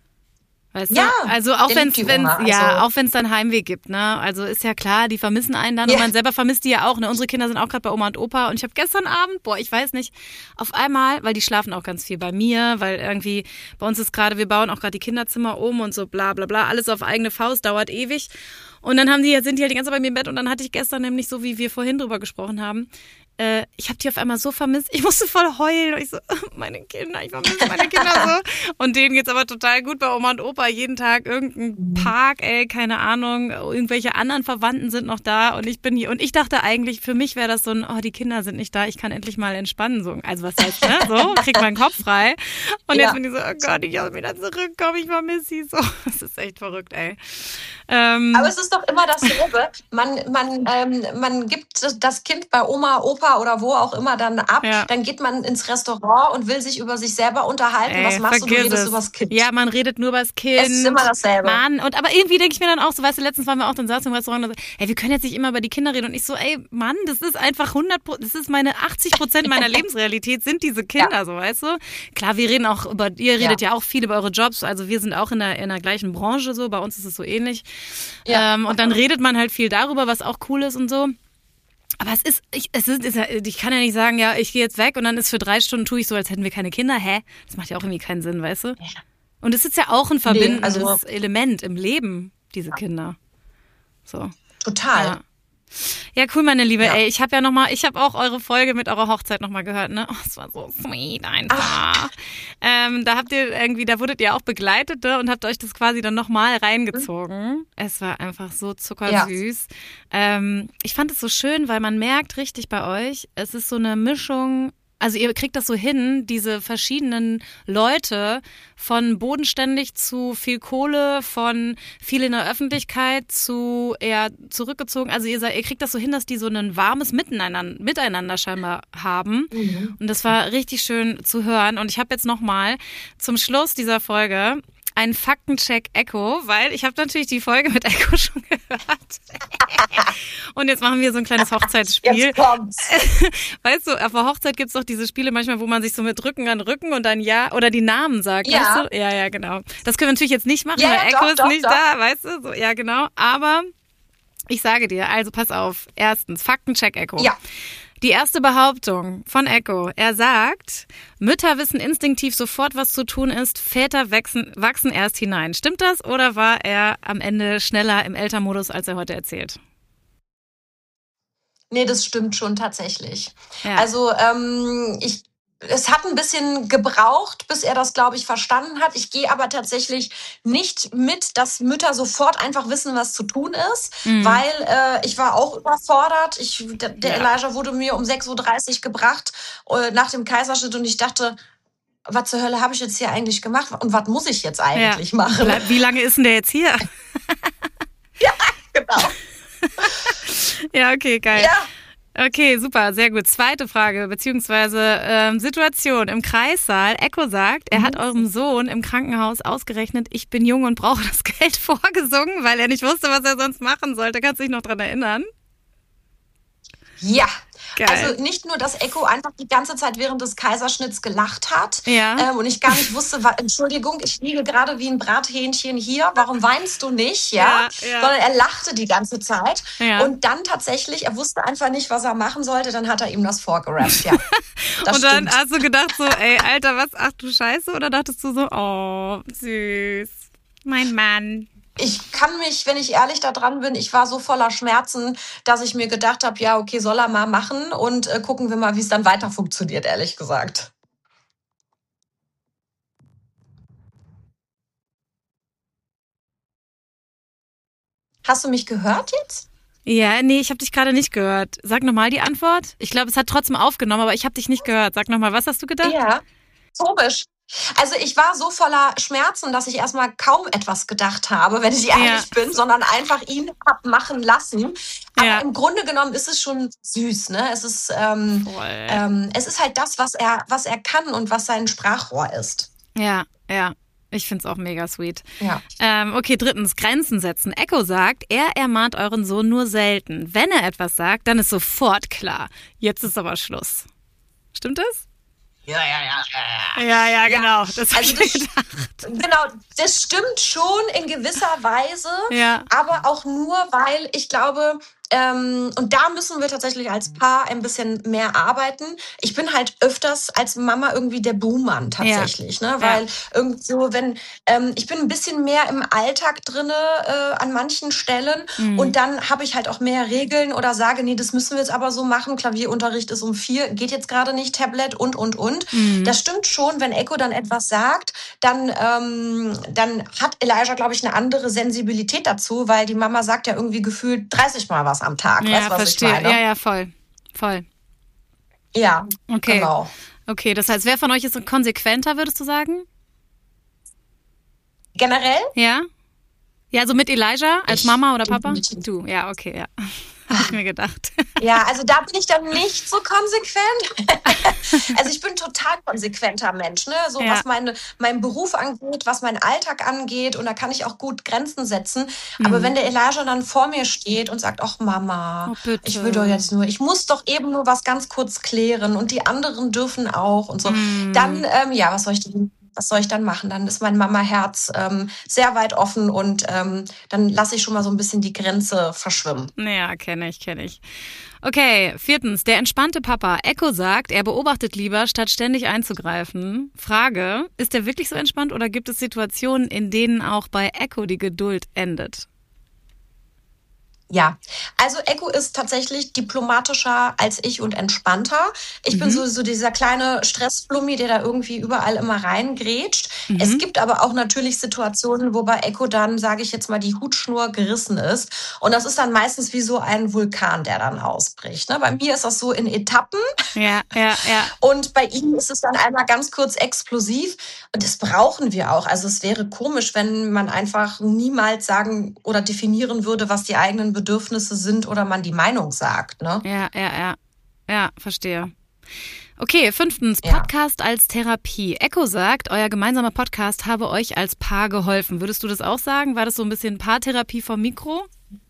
Weißt Ja, du? Also auch der wenn liebt die es Oma, ja, also- auch wenn es dann Heimweh gibt, ne? Also ist ja klar, die vermissen einen dann Ja. und man selber vermisst die ja auch, ne? Unsere Kinder sind auch gerade bei Oma und Opa und ich habe gestern Abend, boah, ich weiß nicht, auf einmal, weil die schlafen auch ganz viel bei mir, weil irgendwie bei uns ist gerade, wir bauen auch gerade die Kinderzimmer um und so bla bla bla, alles auf eigene Faust, dauert ewig. Und dann haben die, sind die halt die ganze Zeit bei mir im Bett und dann hatte ich gestern nämlich so, wie wir vorhin drüber gesprochen haben, äh, ich habe die auf einmal so vermisst, ich musste voll heulen und ich so, meine Kinder, ich vermisse meine Kinder so. Und denen geht's aber total gut bei Oma und Opa, jeden Tag irgendein Park, ey, keine Ahnung, irgendwelche anderen Verwandten sind noch da und ich bin hier. Und ich dachte eigentlich, für mich wäre das so ein, oh, die Kinder sind nicht da, ich kann endlich mal entspannen. So. Also was heißt, ne? So, krieg meinen Kopf frei. Und Ja. jetzt bin ich so, oh Gott, ich muss wieder zurückkommen, ich vermisse sie so. Das ist echt verrückt, ey. Ähm, Aber es ist doch immer dasselbe. Man, man, ähm, man gibt das Kind bei Oma, Opa oder wo auch immer dann ab. Ja. Dann geht man ins Restaurant und will sich über sich selber unterhalten. Ey, Was machst du? Du vergiss redest es. über das Kind. Ja, man redet nur über das Kind. Es ist immer dasselbe. Mann, und aber irgendwie denke ich mir dann auch so, weißt du, letztens waren wir auch, dann saßen wir im Restaurant und so, ey, wir können jetzt nicht immer über die Kinder reden. Und ich so, ey, Mann, das ist einfach hundert Prozent, das ist meine achtzig Prozent meiner Lebensrealität, sind diese Kinder, Ja. so, weißt du? Klar, wir reden auch über, ihr redet ja, Ja. auch viel über eure Jobs, also wir sind auch in der, in der gleichen Branche so, bei uns ist es so ähnlich. Ja. Ähm, und dann redet man halt viel darüber, was auch cool ist und so. Aber es ist, ich, es ist, ist ja, ich kann ja nicht sagen, ja, ich gehe jetzt weg und dann ist für drei Stunden tue ich so, als hätten wir keine Kinder. Hä? Das macht ja auch irgendwie keinen Sinn, weißt du? Ja. Und es ist ja auch ein verbindendes also- Element im Leben, diese Kinder. So. Total. Ja. Ja, cool, meine Liebe. Ja. Ey, ich habe ja noch mal, ich habe auch eure Folge mit eurer Hochzeit noch mal gehört, ne? Oh, es war so sweet einfach. Ähm, da habt ihr irgendwie, da wurdet ihr auch begleitet, ne? Und habt euch das quasi dann noch mal reingezogen. Mhm. Es war einfach so zuckersüß. Ja. Ähm, ich fand es so schön, weil man merkt richtig bei euch, es ist so eine Mischung. Also ihr kriegt das so hin, diese verschiedenen Leute von bodenständig zu viel Kohle, von viel in der Öffentlichkeit zu eher zurückgezogen. Also ihr, ihr kriegt das so hin, dass die so ein warmes Miteinander, Miteinander scheinbar haben. Mhm. Und das war richtig schön zu hören. Und ich habe jetzt nochmal zum Schluss dieser Folge einen Faktencheck Echo, weil ich habe natürlich die Folge mit Echo schon gehört. Und jetzt machen wir so ein kleines Hochzeitsspiel. Jetzt kommt's. Weißt du, auf der Hochzeit gibt's doch diese Spiele manchmal, wo man sich so mit Rücken an Rücken und dann ja oder die Namen sagt. Ja. Weißt du? Ja, ja, genau. Das können wir natürlich jetzt nicht machen, Ja, weil ja, Echo doch, ist doch, nicht doch. da, weißt du? So, ja, genau. Aber ich sage dir, also pass auf. Erstens, Faktencheck Echo. Ja. Die erste Behauptung von Echo. Er sagt, Mütter wissen instinktiv sofort, was zu tun ist, Väter wachsen, wachsen erst hinein. Stimmt das oder war er am Ende schneller im Elternmodus, als er heute erzählt? Nee, das stimmt schon tatsächlich. Ja. Also ähm, ich es hat ein bisschen gebraucht, bis er das, glaube ich, verstanden hat. Ich gehe aber tatsächlich nicht mit, dass Mütter sofort einfach wissen, was zu tun ist, mhm. weil äh, ich war auch überfordert. Ich, der der ja. Elijah wurde mir um sechs Uhr dreißig gebracht äh, nach dem Kaiserschnitt und ich dachte, was zur Hölle habe ich jetzt hier eigentlich gemacht und was muss ich jetzt eigentlich ja. machen? Wie lange ist denn der jetzt hier? Ja, genau. Ja, okay, geil. Ja. Okay, super, sehr gut. Zweite Frage, beziehungsweise ähm, Situation im Kreissaal. Echo sagt, er hat eurem Sohn im Krankenhaus ausgerechnet, ich bin jung und brauche das Geld vorgesungen, weil er nicht wusste, was er sonst machen sollte. Kannst du dich noch dran erinnern? Ja. Geil. Also nicht nur, dass Echo einfach die ganze Zeit während des Kaiserschnitts gelacht hat ja. ähm, und ich gar nicht wusste, wa- Entschuldigung, ich liege gerade wie ein Brathähnchen hier, warum weinst du nicht? Ja, ja, ja. Sondern er lachte die ganze Zeit ja. und dann tatsächlich, er wusste einfach nicht, was er machen sollte, dann hat er ihm das vorgerappt, ja. Das und dann stimmt. hast du gedacht so, ey, Alter, was, ach du Scheiße, oder dachtest du so, oh, süß, mein Mann. Ich kann mich, wenn ich ehrlich da dran bin, ich war so voller Schmerzen, dass ich mir gedacht habe, ja, okay, soll er mal machen und äh, gucken wir mal, wie es dann weiter funktioniert, ehrlich gesagt. Hast du mich gehört jetzt? Ja, nee, ich habe dich gerade nicht gehört. Sag nochmal die Antwort. Ich glaube, es hat trotzdem aufgenommen, aber ich habe dich nicht gehört. Sag nochmal, was hast du gedacht? Ja, komisch. Also ich war so voller Schmerzen, dass ich erstmal kaum etwas gedacht habe, wenn ich ehrlich Ja. bin, sondern einfach ihn hab machen lassen. Aber Ja. im Grunde genommen ist es schon süß, ne? Es ist, ähm, Voll. ähm, es ist halt das, was er, was er kann und was sein Sprachrohr ist. Ja, ja. Ich find's auch mega sweet. Ja. Ähm, okay, drittens, Grenzen setzen. Echo sagt, er ermahnt euren Sohn nur selten. Wenn er etwas sagt, dann ist sofort klar. Jetzt ist aber Schluss. Stimmt das? Ja, ja, ja. Ja, ja, genau. Das hab Also ich das, mir gedacht. genau, das stimmt schon in gewisser Weise, Ja. aber auch nur, weil ich glaube, ähm, und da müssen wir tatsächlich als Paar ein bisschen mehr arbeiten. Ich bin halt öfters als Mama irgendwie der Buhmann tatsächlich, Ja. ne? Weil Ja. irgendwie so, wenn ähm, ich bin ein bisschen mehr im Alltag drinne äh, an manchen Stellen Mhm. und dann habe ich halt auch mehr Regeln oder sage, nee, das müssen wir jetzt aber so machen. Klavierunterricht ist um vier, geht jetzt gerade nicht, Tablet und und und. Mhm. Das stimmt schon, wenn Echo dann etwas sagt, dann ähm, dann hat Elijah, glaube ich, eine andere Sensibilität dazu, weil die Mama sagt ja irgendwie gefühlt dreißig Mal was am Tag. Ja, weißt du, was verstehe. ich meine? Ja, ja, voll. Voll. Ja, Okay. genau. Okay, das heißt, wer von euch ist konsequenter, würdest du sagen? Generell? Ja? Ja, so mit Elijah als Ich Mama oder Papa? definitiv. Du, ja, okay, ja. Habe ich mir gedacht. Ja, also da bin ich dann nicht so konsequent. Also ich bin total konsequenter Mensch, ne? So Ja. was meine, meinen Beruf angeht, was meinen Alltag angeht. Und da kann ich auch gut Grenzen setzen. Aber Mhm. wenn der Elijah dann vor mir steht und sagt, ach Mama, Oh, bitte. ich will doch jetzt nur, ich muss doch eben nur was ganz kurz klären und die anderen dürfen auch und so. Mhm. Dann, ähm, ja, was soll ich denn? Was soll ich dann machen? Dann ist mein Mama-Herz ähm, sehr weit offen und ähm, dann lasse ich schon mal so ein bisschen die Grenze verschwimmen. Ja, kenne ich, kenne ich. Okay, viertens, der entspannte Papa. Echo sagt, er beobachtet lieber, statt ständig einzugreifen. Frage, ist er wirklich so entspannt oder gibt es Situationen, in denen auch bei Echo die Geduld endet? Ja, also Echo ist tatsächlich diplomatischer als ich und entspannter. Ich bin Mhm. so, so dieser kleine Stressflummi, der da irgendwie überall immer reingrätscht. Es Mhm. gibt aber auch natürlich Situationen, wo bei Echo dann, sage ich jetzt mal, die Hutschnur gerissen ist. Und das ist dann meistens wie so ein Vulkan, der dann ausbricht. Ne? Bei mir ist das so in Etappen Ja, ja, ja. und bei ihm ist es dann einmal ganz kurz explosiv. Und das brauchen wir auch. Also es wäre komisch, wenn man einfach niemals sagen oder definieren würde, was die eigenen Bedürfnisse sind oder man die Meinung sagt. Ne? Ja, ja, ja. Ja, verstehe. Okay, fünftens, Ja. Podcast als Therapie. Echo sagt, euer gemeinsamer Podcast habe euch als Paar geholfen. Würdest du das auch sagen? War das so ein bisschen Paartherapie vom Mikro?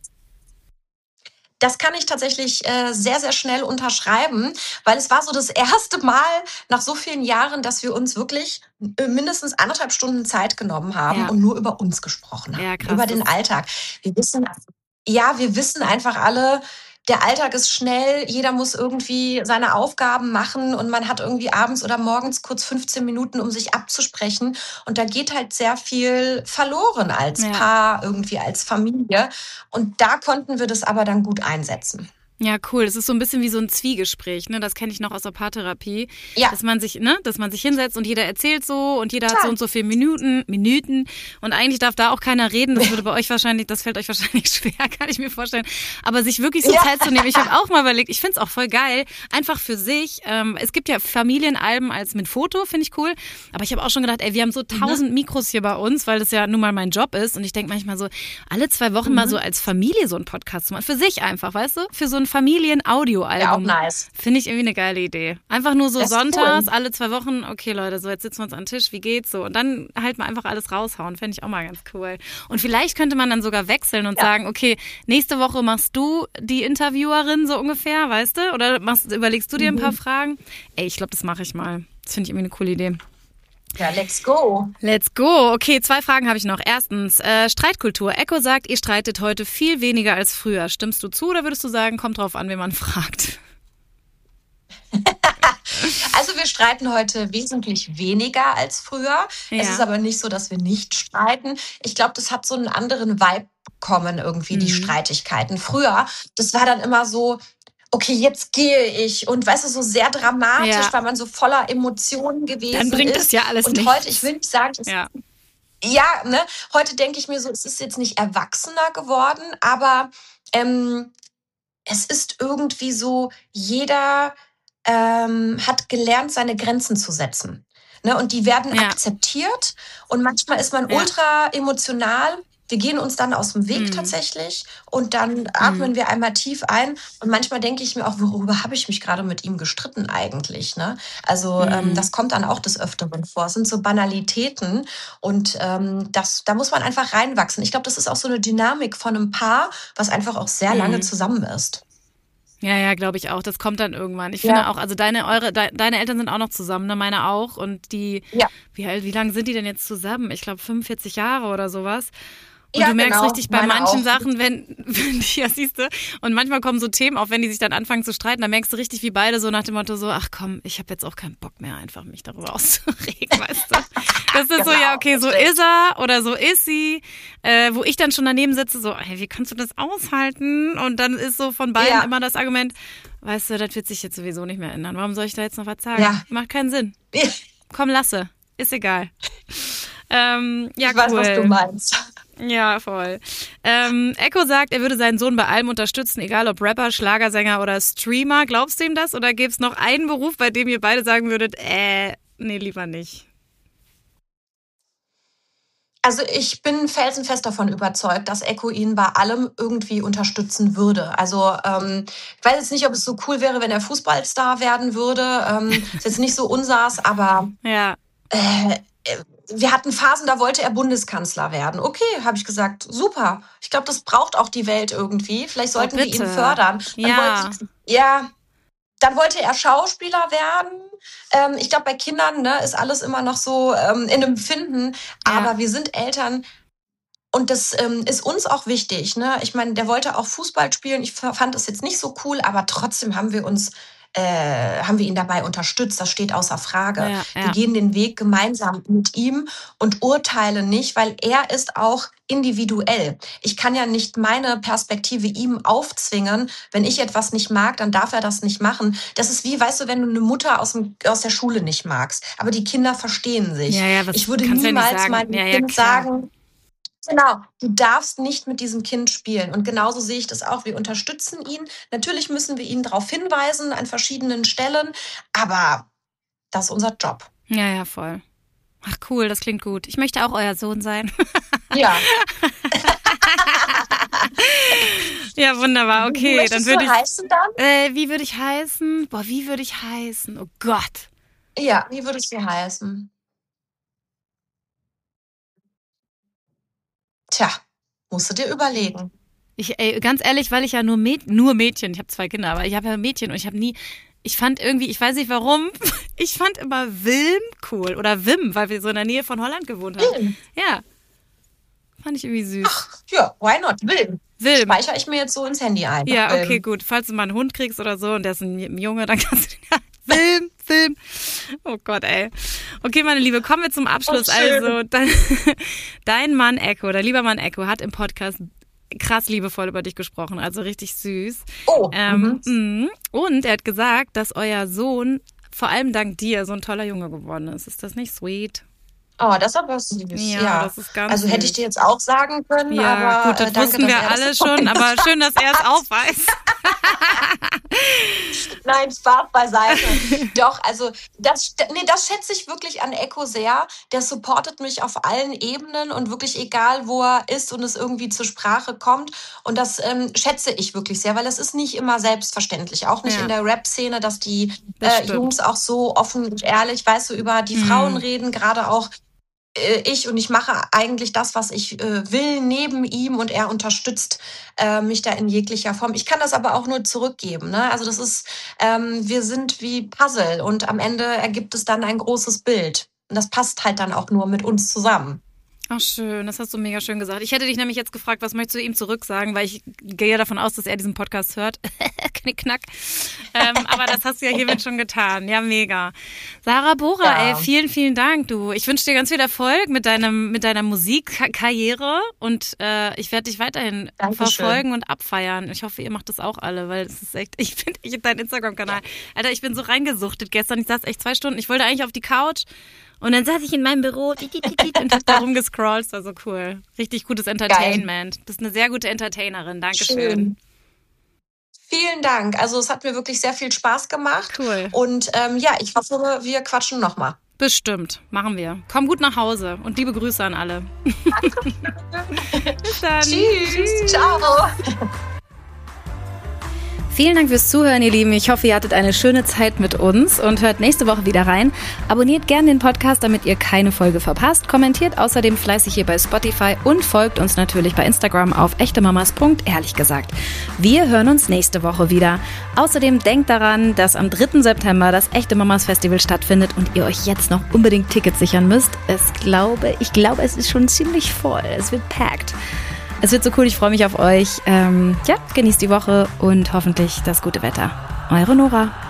Das kann ich tatsächlich äh, sehr, sehr schnell unterschreiben, weil es war so das erste Mal nach so vielen Jahren, dass wir uns wirklich äh, mindestens anderthalb Stunden Zeit genommen haben Ja, und nur über uns gesprochen haben, ja, krass. über Das, den Alltag. Wir wissen, ja, wir wissen einfach alle, der Alltag ist schnell, jeder muss irgendwie seine Aufgaben machen und man hat irgendwie abends oder morgens kurz fünfzehn Minuten, um sich abzusprechen. Und da geht halt sehr viel verloren als ja. Paar, irgendwie als Familie. Und da konnten wir das aber dann gut einsetzen. Ja, cool. Das ist so ein bisschen wie so ein Zwiegespräch, ne? Das kenne ich noch aus der Paartherapie, Ja, dass man sich, ne, dass man sich hinsetzt und jeder erzählt so und jeder hat so total. und so viele Minuten, Minuten und eigentlich darf da auch keiner reden. Das würde bei euch wahrscheinlich, das fällt euch wahrscheinlich schwer, kann ich mir vorstellen. Aber sich wirklich so Ja, Zeit zu nehmen. Ich habe auch mal überlegt, ich finde es auch voll geil, einfach für sich. Ähm, es gibt ja Familienalben als mit Foto, finde ich cool. Aber ich habe auch schon gedacht, ey, wir haben so mhm. tausend Mikros hier bei uns, weil das ja nun mal mein Job ist. Und ich denke manchmal so, alle zwei Wochen mal so Mhm. als Familie so einen Podcast zu machen. Für sich einfach, weißt du? Für so ein Ja, auch Familien-Audio-Album. nice. Finde ich irgendwie eine geile Idee. Einfach nur so Das ist sonntags, cool. alle zwei Wochen, okay Leute, so jetzt sitzen wir uns an den Tisch, wie geht's so? Und dann halt mal einfach alles raushauen, fände ich auch mal ganz cool. Und vielleicht könnte man dann sogar wechseln und Ja. sagen, okay, nächste Woche machst du die Interviewerin so ungefähr, weißt du? Oder machst, überlegst du dir ein paar Mhm. Fragen? Ey, ich glaube, das mache ich mal. Das finde ich irgendwie eine coole Idee. Ja, let's go. Let's go. Okay, zwei Fragen habe ich noch. Erstens, äh, Streitkultur. Echo sagt, ihr streitet heute viel weniger als früher. Stimmst du zu oder würdest du sagen, kommt drauf an, wen man fragt? Also wir streiten heute wesentlich weniger als früher. Es ist Ja. aber nicht so, dass wir nicht streiten. Ich glaube, das hat so einen anderen Vibe bekommen irgendwie, die Mhm. Streitigkeiten. Früher, das war dann immer so, okay, jetzt gehe ich. Und weißt du, so sehr dramatisch, Ja. weil man so voller Emotionen Dann gewesen bringt das ist. ja alles Und heute, ich nichts. will nicht sagen, es Ja. ja, ne, heute denke ich mir so, es ist jetzt nicht erwachsener geworden, aber ähm, es ist irgendwie so, jeder ähm, hat gelernt, seine Grenzen zu setzen. Ne? Und die werden Ja. akzeptiert. Und manchmal ist man Ja. ultra emotional. Wir gehen uns dann aus dem Weg Mhm. tatsächlich und dann atmen Mhm. wir einmal tief ein. Und manchmal denke ich mir auch, worüber habe ich mich gerade mit ihm gestritten eigentlich? Ne? Also ähm, Mhm. das kommt dann auch des Öfteren vor. Es sind so Banalitäten und ähm, das, da muss man einfach reinwachsen. Ich glaube, das ist auch so eine Dynamik von einem Paar, was einfach auch sehr lange Mhm. zusammen ist. Ja, ja, glaube ich auch. Das kommt dann irgendwann. Ich Ja. finde auch, also deine, eure, de, deine Eltern sind auch noch zusammen, ne? Meine auch. Und die, Ja. wie alt, wie lange sind die denn jetzt zusammen? Ich glaube fünfundvierzig Jahre oder sowas. Und Ja, du merkst genau. richtig bei Meine manchen auch. Sachen, wenn, wenn die, ja siehst du, und manchmal kommen so Themen auf, wenn die sich dann anfangen zu streiten, dann merkst du richtig, wie beide so nach dem Motto so, ach komm, ich habe jetzt auch keinen Bock mehr, einfach mich darüber auszuregen, weißt du? Das ist so, Genau, ja, okay, so richtig. ist er oder so ist sie, äh, wo ich dann schon daneben sitze, so, hey, wie kannst du das aushalten? Und dann ist so von beiden Ja. immer das Argument, weißt du, das wird sich jetzt sowieso nicht mehr ändern. Warum soll ich da jetzt noch was sagen? Ja. Macht keinen Sinn. Komm, lasse. Ist egal. Ähm, ja, Ich weiß, cool. was du meinst. Ja, voll. Ähm, Echo sagt, er würde seinen Sohn bei allem unterstützen, egal ob Rapper, Schlagersänger oder Streamer. Glaubst du ihm das? Oder gäbe es noch einen Beruf, bei dem ihr beide sagen würdet, äh, nee, lieber nicht? Also ich bin felsenfest davon überzeugt, dass Echo ihn bei allem irgendwie unterstützen würde. Also ähm, ich weiß jetzt nicht, ob es so cool wäre, wenn er Fußballstar werden würde. Ähm, ist jetzt nicht so unsers, aber Ja. äh, wir hatten Phasen, da wollte er Bundeskanzler werden. Okay, habe ich gesagt, super. Ich glaube, das braucht auch die Welt irgendwie. Vielleicht sollten wir ihn bitte. fördern. Dann Ja. wollte, ja, dann wollte er Schauspieler werden. Ähm, ich glaube, bei Kindern ne, ist alles immer noch so ähm, in einem Finden. Aber Ja. wir sind Eltern und das ähm, ist uns auch wichtig. Ne? Ich meine, der wollte auch Fußball spielen. Ich f- fand das jetzt nicht so cool, aber trotzdem haben wir uns äh, haben wir ihn dabei unterstützt. Das steht außer Frage. Ja, ja. Wir gehen den Weg gemeinsam mit ihm und urteilen nicht, weil er ist auch individuell. Ich kann ja nicht meine Perspektive ihm aufzwingen. Wenn ich etwas nicht mag, dann darf er das nicht machen. Das ist wie, weißt du, wenn du eine Mutter aus, dem, aus der Schule nicht magst. Aber die Kinder verstehen sich. Ja, ja, was ich würde kannst du ja nicht niemals sagen. meinem Ja, ja, Kind klar. sagen, genau, du darfst nicht mit diesem Kind spielen. Und genauso sehe ich das auch. Wir unterstützen ihn. Natürlich müssen wir ihn darauf hinweisen an verschiedenen Stellen. Aber das ist unser Job. Ja, ja, voll. Ach cool, das klingt gut. Ich möchte auch euer Sohn sein. Ja. Ja, wunderbar. Wie Okay, möchtest dann würde du ich. heißen dann? Äh, wie würde ich heißen? Boah, wie würde ich heißen? Oh Gott. Ja, wie würdest du heißen? Tja, musst du dir überlegen. Ich, ey, ganz ehrlich, weil ich ja nur, Mäd nur Mädchen, ich habe zwei Kinder, aber ich habe ja Mädchen und ich habe nie, ich fand irgendwie, ich weiß nicht warum, ich fand immer Wilm cool oder Wim, weil wir so in der Nähe von Holland gewohnt haben. Wilm. Ja, fand ich irgendwie süß. Ach, ja, why not? Wilm. Wilm. Speichere ich mir jetzt so ins Handy ein. Ja, Wilm. okay, gut. Falls du mal einen Hund kriegst oder so und der ist ein Junge, dann kannst du den Wilm, Wilm. Oh Gott, ey. Okay, meine Liebe, kommen wir zum Abschluss. Oh, schön. Also, dein, dein Mann Echo, dein lieber Mann Echo, hat im Podcast krass liebevoll über dich gesprochen, also richtig süß. Oh, ähm, mhm. mh. Und er hat gesagt, dass euer Sohn vor allem dank dir so ein toller Junge geworden ist. Ist das nicht sweet? Oh, das ist aber süß. Ja, Ja, das ist ganz also hätte ich süß. dir jetzt auch sagen können, Ja, aber gut, das äh, danke, wussten wir dass er alle das so schon, aber gesagt schön, dass er es auch weiß. Nein, Spaß beiseite. Doch, also das, nee, das schätze ich wirklich an Echo sehr. Der supportet mich auf allen Ebenen und wirklich egal, wo er ist und es irgendwie zur Sprache kommt. Und das ähm, schätze ich wirklich sehr, weil es ist nicht immer selbstverständlich. Auch nicht Ja. in der Rap-Szene, dass die Das äh, stimmt. Jungs auch so offen und ehrlich, weißt du, über die Mhm. Frauen reden, gerade auch äh, ich und ich mache eigentlich das, was ich äh, will, neben ihm und er unterstützt äh, mich da in jeglicher Form. Ich kann das aber auch nur zurückgeben. Ne? Also das ist, ähm, wir sind wie Puzzle und am Ende ergibt es dann ein großes Bild. Und das passt halt dann auch nur mit uns zusammen. Ach schön, das hast du mega schön gesagt. Ich hätte dich nämlich jetzt gefragt, was möchtest du ihm zurücksagen, weil ich gehe ja davon aus, dass er diesen Podcast hört. Knickknack. Ähm, aber das hast du ja hiermit schon getan. Ja, mega. Sarah Bora, Ja. ey, vielen, vielen Dank, du. Ich wünsche dir ganz viel Erfolg mit deinem, mit deiner Musikkarriere und äh, ich werde dich weiterhin Dankeschön. verfolgen und abfeiern. Ich hoffe, ihr macht das auch alle, weil es ist echt, ich finde, ich dein Instagram-Kanal, Alter, ich bin so reingesuchtet gestern. Ich saß echt zwei Stunden. Ich wollte eigentlich auf die Couch. Und dann saß ich in meinem Büro und hab da rumgescrollt. Das war so cool. Richtig gutes Entertainment. Du bist eine sehr gute Entertainerin. Dankeschön. Schön. Vielen Dank. Also es hat mir wirklich sehr viel Spaß gemacht. Cool. Und ähm, ja, ich hoffe, wir quatschen nochmal. Bestimmt. Machen wir. Komm gut nach Hause und liebe Grüße an alle. Bis dann. Tschüss. Ciao. Vielen Dank fürs Zuhören, ihr Lieben. Ich hoffe, ihr hattet eine schöne Zeit mit uns und hört nächste Woche wieder rein. Abonniert gerne den Podcast, damit ihr keine Folge verpasst. Kommentiert außerdem fleißig hier bei Spotify und folgt uns natürlich bei Instagram auf echtemamas punkt ehrlich gesagt. Wir hören uns nächste Woche wieder. Außerdem denkt daran, dass am dritten September das Echte Mamas Festival stattfindet und ihr euch jetzt noch unbedingt Tickets sichern müsst. Es glaube, ich glaube, es ist schon ziemlich voll. Es wird packed. Es wird so cool, ich freue mich auf euch. Ähm, ja, genießt die Woche und hoffentlich das gute Wetter. Eure Nora.